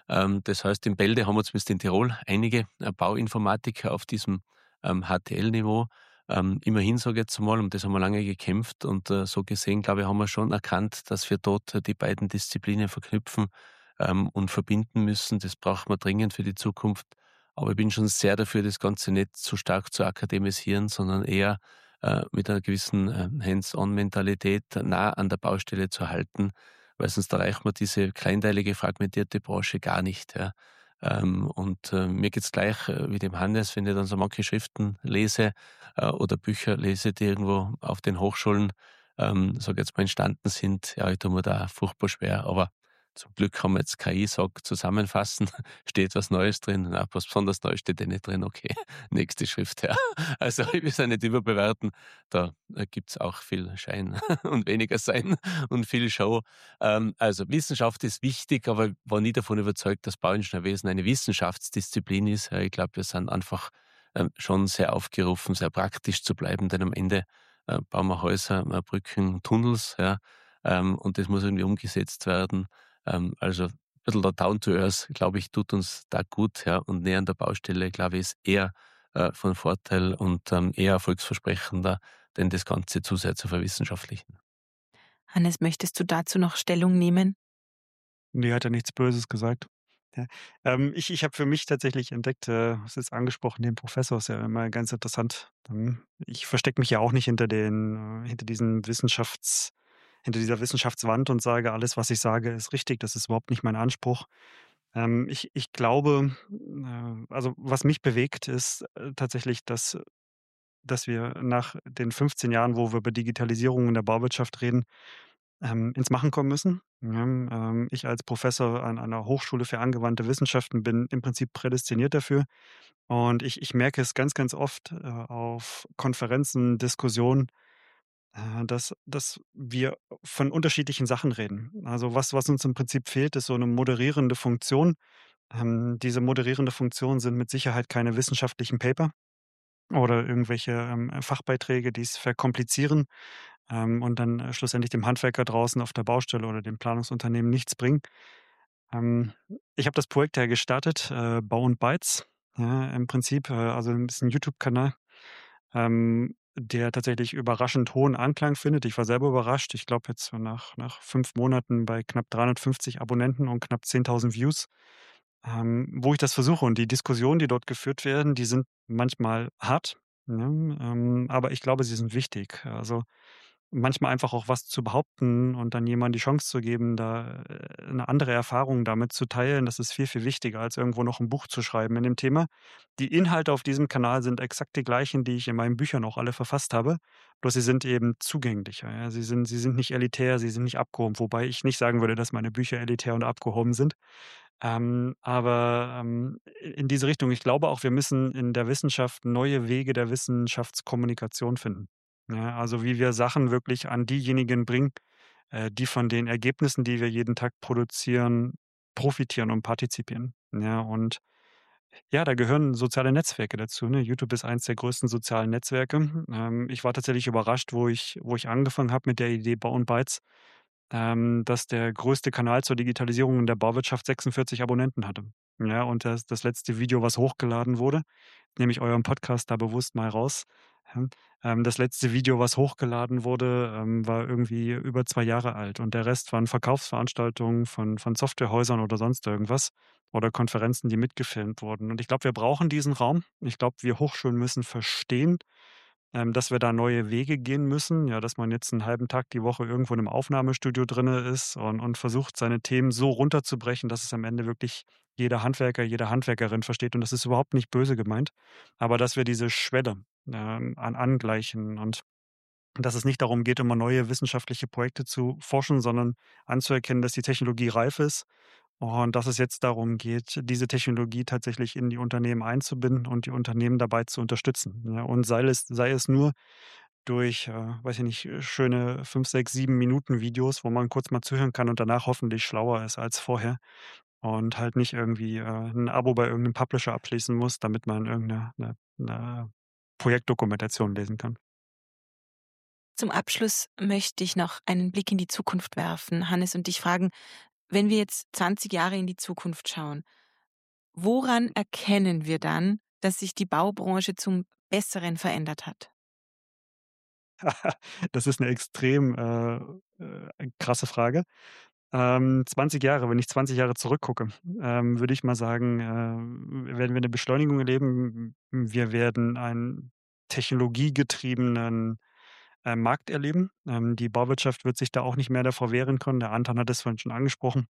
Das heißt, in Bälde haben wir zumindest in Tirol einige Bauinformatiker auf diesem HTL-Niveau. Immerhin, sage ich jetzt mal, um das haben wir lange gekämpft und so gesehen, glaube ich, haben wir schon erkannt, dass wir dort die beiden Disziplinen verknüpfen und verbinden müssen. Das braucht man dringend für die Zukunft. Aber ich bin schon sehr dafür, das Ganze nicht zu stark zu akademisieren, sondern eher mit einer gewissen Hands-on-Mentalität nah an der Baustelle zu halten, weil sonst erreicht man diese kleinteilige, fragmentierte Branche gar nicht. Ja. Mir geht's gleich wie dem Hannes, wenn ich dann so manche Schriften lese oder Bücher lese, die irgendwo auf den Hochschulen, sage jetzt mal, entstanden sind. Ja, ich tue mir da furchtbar schwer, aber zum Glück haben wir jetzt KI sagt, zusammenfassen, steht was Neues drin. Na, was besonders Neues steht eh nicht drin. Okay, nächste Schrift, ja. Also, ich will es ja nicht überbewerten. Da gibt's auch viel Schein und weniger Sein und viel Show. Also, Wissenschaft ist wichtig, aber ich war nie davon überzeugt, dass Bauingenieurwesen eine Wissenschaftsdisziplin ist. Ja, ich glaube, wir sind einfach schon sehr aufgerufen, sehr praktisch zu bleiben, denn am Ende bauen wir Häuser, Brücken, Tunnels, ja. Und das muss irgendwie umgesetzt werden. Also ein bisschen da down to earth, glaube ich, tut uns da gut, ja. Und näher an der Baustelle, glaube ich, ist eher von Vorteil und eher erfolgsversprechender, denn das Ganze zu sehr zu verwissenschaftlichen.
Hannes, möchtest du dazu noch Stellung nehmen?
Ne, hat ja nichts Böses gesagt. Ja. Ich habe für mich tatsächlich entdeckt, hast jetzt angesprochen, den Professor, ist ja immer ganz interessant. Ich verstecke mich ja auch nicht hinter dieser Wissenschaftswand und sage, alles, was ich sage, ist richtig. Das ist überhaupt nicht mein Anspruch. Ich glaube, also, was mich bewegt, ist, tatsächlich, dass wir nach den 15 Jahren, wo wir über Digitalisierung in der Bauwirtschaft reden, ins Machen kommen müssen. Ja, ich als Professor an einer Hochschule für angewandte Wissenschaften bin im Prinzip prädestiniert dafür. Und ich merke es ganz, ganz oft, auf Konferenzen, Diskussionen, dass wir von unterschiedlichen Sachen reden. Also, was uns im Prinzip fehlt, ist so eine moderierende Funktion. Diese moderierende Funktion sind mit Sicherheit keine wissenschaftlichen Paper oder irgendwelche, Fachbeiträge, die es verkomplizieren, und dann, schlussendlich dem Handwerker draußen auf der Baustelle oder dem Planungsunternehmen nichts bringen. Ähm, Ich habe das Projekt ja gestartet, Bau und Bytes, ja, im Prinzip, also 'n bisschen YouTube-Kanal, der tatsächlich überraschend hohen Anklang findet. Ich war selber überrascht. Ich glaube jetzt so nach 5 Monaten bei knapp 350 Abonnenten und knapp 10.000 Views, wo ich das versuche. Und die Diskussionen, die dort geführt werden, die sind manchmal hart, ne, aber ich glaube, sie sind wichtig. Also, manchmal einfach auch was zu behaupten und dann jemandem die Chance zu geben, da, 'ne andere Erfahrung damit zu teilen, das ist viel, viel wichtiger, als irgendwo noch ein Buch zu schreiben in dem Thema. Die Inhalte auf diesem Kanal sind exakt die gleichen, die ich in meinen Büchern auch alle verfasst habe, bloß sie sind eben zugänglicher, ja. Sie sind nicht elitär, sie sind nicht abgehoben, wobei ich nicht sagen würde, dass meine Bücher elitär und abgehoben sind. In diese Richtung. Ich glaube auch, wir müssen in der Wissenschaft neue Wege der Wissenschaftskommunikation finden. Ja, also wie wir Sachen wirklich an diejenigen bringen, die von den Ergebnissen, die wir jeden Tag produzieren, profitieren und partizipieren. Ja, und ja, da gehören soziale Netzwerke dazu, ne? YouTube ist eins der größten sozialen Netzwerke. Ich war tatsächlich überrascht, wo ich angefangen habe mit der Idee Bau und Bytes, dass der größte Kanal zur Digitalisierung in der Bauwirtschaft 46 Abonnenten hatte. Ja, und das letzte Video, was hochgeladen wurde, nehme ich euren Podcast da bewusst mal raus. Ja, das letzte Video, was hochgeladen wurde, war irgendwie über 2 Jahre alt und der Rest waren Verkaufsveranstaltungen von Softwarehäusern oder sonst irgendwas oder Konferenzen, die mitgefilmt wurden. Und ich glaube, wir brauchen diesen Raum. Ich glaube, wir Hochschulen müssen verstehen, dass wir da neue Wege gehen müssen, ja, dass man jetzt einen halben Tag die Woche irgendwo in 'nem Aufnahmestudio drinne ist und versucht, seine Themen so runterzubrechen, dass es am Ende wirklich jeder Handwerker, jede Handwerkerin versteht. Und das ist überhaupt nicht böse gemeint, aber dass wir diese Schwelle, angleichen und dass es nicht darum geht, immer neue wissenschaftliche Projekte zu forschen, sondern anzuerkennen, dass die Technologie reif ist und dass es jetzt darum geht, diese Technologie tatsächlich in die Unternehmen einzubinden und die Unternehmen dabei zu unterstützen, ja? Und sei es nur durch, weiß ich nicht, schöne 5, 6, 7 Minuten Videos, wo man kurz mal zuhören kann und danach hoffentlich schlauer ist als vorher und halt nicht irgendwie, 'n Abo bei irgendeinem Publisher abschließen muss, damit man irgendeine 'ne Projektdokumentation lesen kann.
Zum Abschluss möchte ich noch einen Blick in die Zukunft werfen, Hannes, und dich fragen, wenn wir jetzt 20 Jahre in die Zukunft schauen, woran erkennen wir dann, dass sich die Baubranche zum Besseren verändert hat?
Das ist eine extrem, krasse Frage. 20 Jahre, wenn ich 20 Jahre zurückgucke, würde ich mal sagen, werden wir eine Beschleunigung erleben. Wir werden einen technologiegetriebenen, Markt erleben. Die Bauwirtschaft wird sich da auch nicht mehr davor wehren können. Der Anton hat es vorhin schon angesprochen.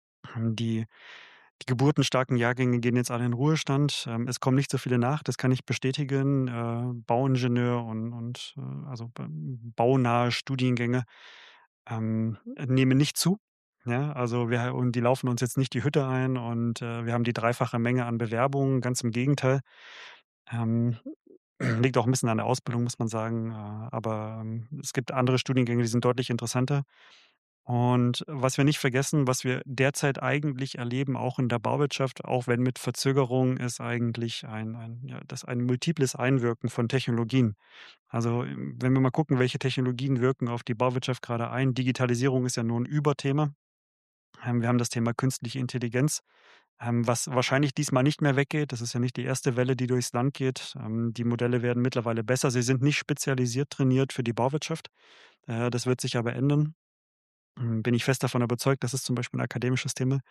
Die geburtenstarken Jahrgänge gehen jetzt alle in Ruhestand. Es kommen nicht so viele nach, das kann ich bestätigen. Bauingenieur also baunahe Studiengänge, nehmen nicht zu. Ja, also die laufen uns jetzt nicht die Hütte ein und, wir haben die dreifache Menge an Bewerbungen, ganz im Gegenteil. Ähm, Liegt auch ein bisschen an der Ausbildung, muss man sagen, aber, es gibt andere Studiengänge, die sind deutlich interessanter. Und was wir nicht vergessen, was wir derzeit eigentlich erleben, auch in der Bauwirtschaft, auch wenn mit Verzögerung, ist eigentlich ein multiples Einwirken von Technologien. Also, wenn wir mal gucken, welche Technologien wirken auf die Bauwirtschaft gerade ein. Digitalisierung ist ja nur ein Überthema. Wir haben das Thema künstliche Intelligenz, was wahrscheinlich diesmal nicht mehr weggeht. Das ist ja nicht die erste Welle, die durchs Land geht. Die Modelle werden mittlerweile besser. Sie sind nicht spezialisiert trainiert für die Bauwirtschaft. Das wird sich aber ändern. Bin ich fest davon überzeugt, das ist zum Beispiel ein akademisches Thema.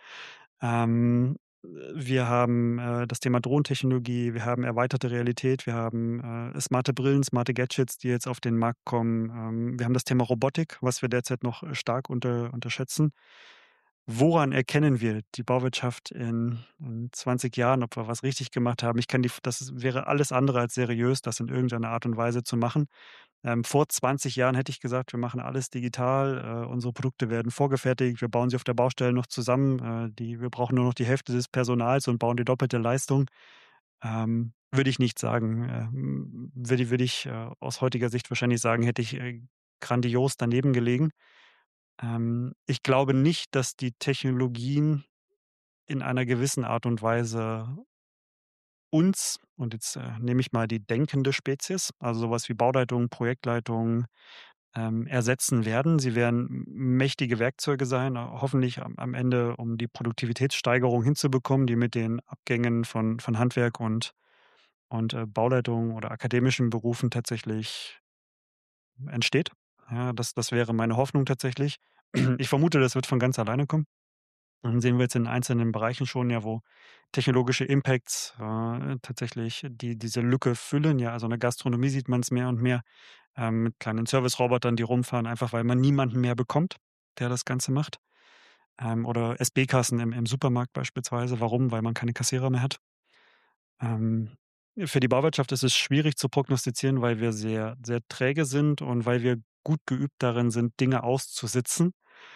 Wir haben, das Thema Drohnentechnologie, wir haben erweiterte Realität, wir haben, smarte Brillen, smarte Gadgets, die jetzt auf den Markt kommen. Wir haben das Thema Robotik, was wir derzeit noch, stark unterschätzen. Woran erkennen wir die Bauwirtschaft in 20 Jahren, ob wir was richtig gemacht haben? Ich kann die Das wäre alles andere als seriös, das in irgendeiner Art und Weise zu machen. Vor 20 Jahren hätte ich gesagt, wir machen alles digital, unsere Produkte werden vorgefertigt, wir bauen sie auf der Baustelle noch zusammen, wir brauchen nur noch die Hälfte des Personals und bauen die doppelte Leistung. Würde ich nicht sagen. Würde ich aus heutiger Sicht wahrscheinlich sagen, hätte ich grandios daneben gelegen. Ich glaube nicht, dass die Technologien in einer gewissen Art und Weise uns, und jetzt nehme ich mal die denkende Spezies, also sowas wie Bauleitung, Projektleitung, ersetzen werden. Sie werden mächtige Werkzeuge sein, hoffentlich am Ende, um die Produktivitätssteigerung hinzubekommen, die mit den Abgängen von Handwerk und Bauleitung oder akademischen Berufen tatsächlich entsteht. Ja, das wäre meine Hoffnung tatsächlich. Ich vermute, das wird von ganz alleine kommen. Dann sehen wir jetzt in einzelnen Bereichen schon ja, wo technologische Impacts tatsächlich diese Lücke füllen. Ja, also in der Gastronomie sieht man es mehr und mehr mit kleinen Service-Robotern, die rumfahren, einfach weil man niemanden mehr bekommt, der das Ganze macht. Oder SB-Kassen im Supermarkt beispielsweise. Warum? Weil man keine Kassierer mehr hat. Ähm, für die Bauwirtschaft ist es schwierig zu prognostizieren, weil wir sehr, sehr träge sind und weil wir gut geübt darin sind, Dinge auszusitzen.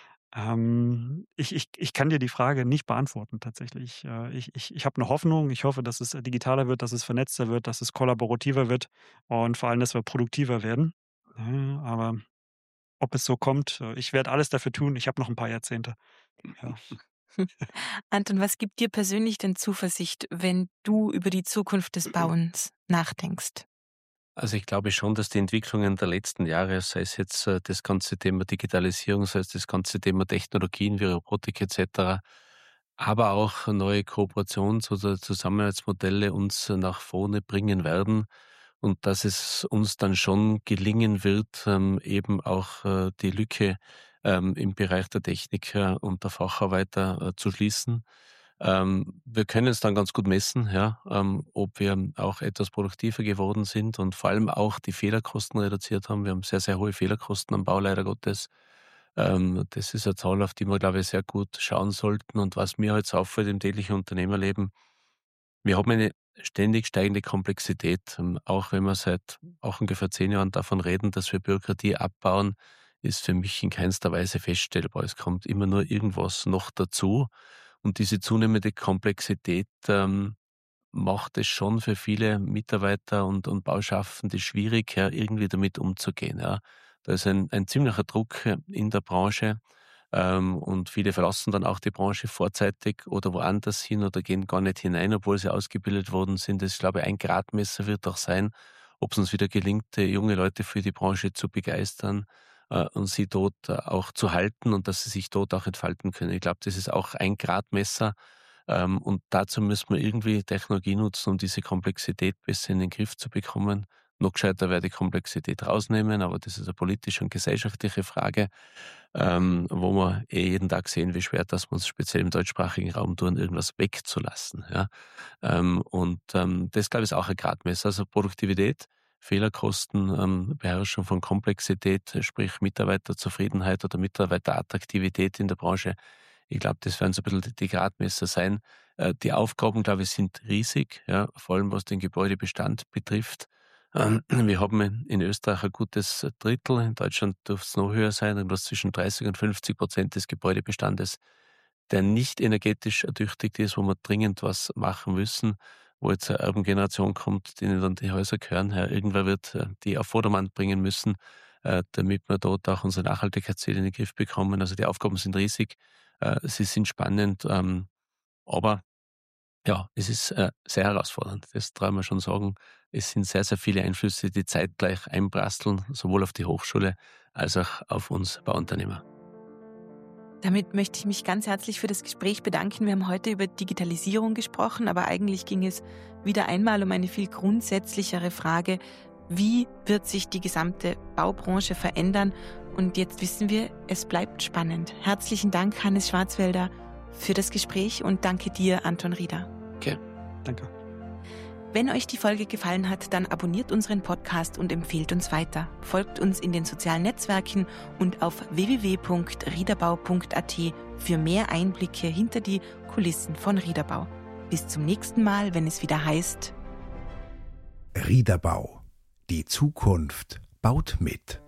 Ich kann dir die Frage nicht beantworten tatsächlich. Ich habe eine Hoffnung. Ich hoffe, dass es digitaler wird, dass es vernetzter wird, dass es kollaborativer wird und vor allem, dass wir produktiver werden. Aber ob es so kommt, ich werde alles dafür tun. Ich habe noch ein paar Jahrzehnte. Ja.
Anton, was gibt dir persönlich denn Zuversicht, wenn du über die Zukunft des Bauens nachdenkst?
Also ich glaube schon, dass die Entwicklungen der letzten Jahre, sei es jetzt das ganze Thema Digitalisierung, sei es das ganze Thema Technologien wie Robotik etc., aber auch neue Kooperations- oder Zusammenarbeitsmodelle uns nach vorne bringen werden und dass es uns dann schon gelingen wird, eben auch die Lücke im Bereich der Techniker und der Facharbeiter zu schließen. Wir können es dann ganz gut messen, ja, ob wir auch etwas produktiver geworden sind und vor allem auch die Fehlerkosten reduziert haben. Wir haben sehr, sehr hohe Fehlerkosten am Bau, leider Gottes. Das ist eine Zahl, auf die wir, glaube ich, sehr gut schauen sollten. Und was mir jetzt auffällt im täglichen Unternehmerleben, wir haben eine ständig steigende Komplexität, auch wenn wir seit auch ungefähr 10 Jahren davon reden, dass wir Bürokratie abbauen, ist für mich in keinster Weise feststellbar. Es kommt immer nur irgendwas noch dazu. Und diese zunehmende Komplexität macht es schon für viele Mitarbeiter und Bauschaffende schwierig, ja, irgendwie damit umzugehen. Ja. Da ist ein ziemlicher Druck in der Branche und viele verlassen dann auch die Branche vorzeitig oder woanders hin oder gehen gar nicht hinein, obwohl sie ausgebildet worden sind. Das, glaube ich, ein Gradmesser wird auch sein, ob es uns wieder gelingt, junge Leute für die Branche zu begeistern und sie dort auch zu halten und dass sie sich dort auch entfalten können. Ich glaube, das ist auch ein Gradmesser. Und dazu müssen wir irgendwie Technologie nutzen, um diese Komplexität besser in den Griff zu bekommen. Noch gescheiter wäre die Komplexität rausnehmen, aber das ist eine politische und gesellschaftliche Frage, wo wir jeden Tag sehen, wie schwer das wir uns speziell im deutschsprachigen Raum tun, irgendwas wegzulassen. Ja? Das, glaube ich, ist auch ein Gradmesser. Also Produktivität, Fehlerkosten, Beherrschung von Komplexität, sprich Mitarbeiterzufriedenheit oder Mitarbeiterattraktivität in der Branche. Ich glaube, das werden so ein bisschen die Gradmesser sein. Die Aufgaben, glaube ich, sind riesig, ja, vor allem was den Gebäudebestand betrifft. Wir haben in Österreich ein gutes Drittel, in Deutschland dürfte es noch höher sein, irgendwas zwischen 30% und 50% des Gebäudebestandes, der nicht energetisch ertüchtigt ist, wo wir dringend was machen müssen, wo jetzt eine Erbengeneration kommt, denen dann die Häuser gehören. Ja, irgendwer wird die auf Vordermann bringen müssen, damit wir dort auch unsere Nachhaltigkeitsziele in den Griff bekommen. Also die Aufgaben sind riesig, sie sind spannend, aber ja, es ist sehr herausfordernd. Das trauen wir schon sagen. Es sind sehr, sehr viele Einflüsse, die zeitgleich einprasseln, sowohl auf die Hochschule als auch auf uns Bauunternehmer.
Damit möchte ich mich ganz herzlich für das Gespräch bedanken. Wir haben heute über Digitalisierung gesprochen, aber eigentlich ging es wieder einmal um eine viel grundsätzlichere Frage. Wie wird sich die gesamte Baubranche verändern? Und jetzt wissen wir, es bleibt spannend. Herzlichen Dank, Hannes Schwarzwälder, für das Gespräch und danke dir, Anton Rieder.
Okay.
Danke.
Wenn euch die Folge gefallen hat, dann abonniert unseren Podcast und empfehlt uns weiter. Folgt uns in den sozialen Netzwerken und auf www.riederbau.at für mehr Einblicke hinter die Kulissen von Riederbau. Bis zum nächsten Mal, wenn es wieder heißt:
Riederbau. Die Zukunft baut mit.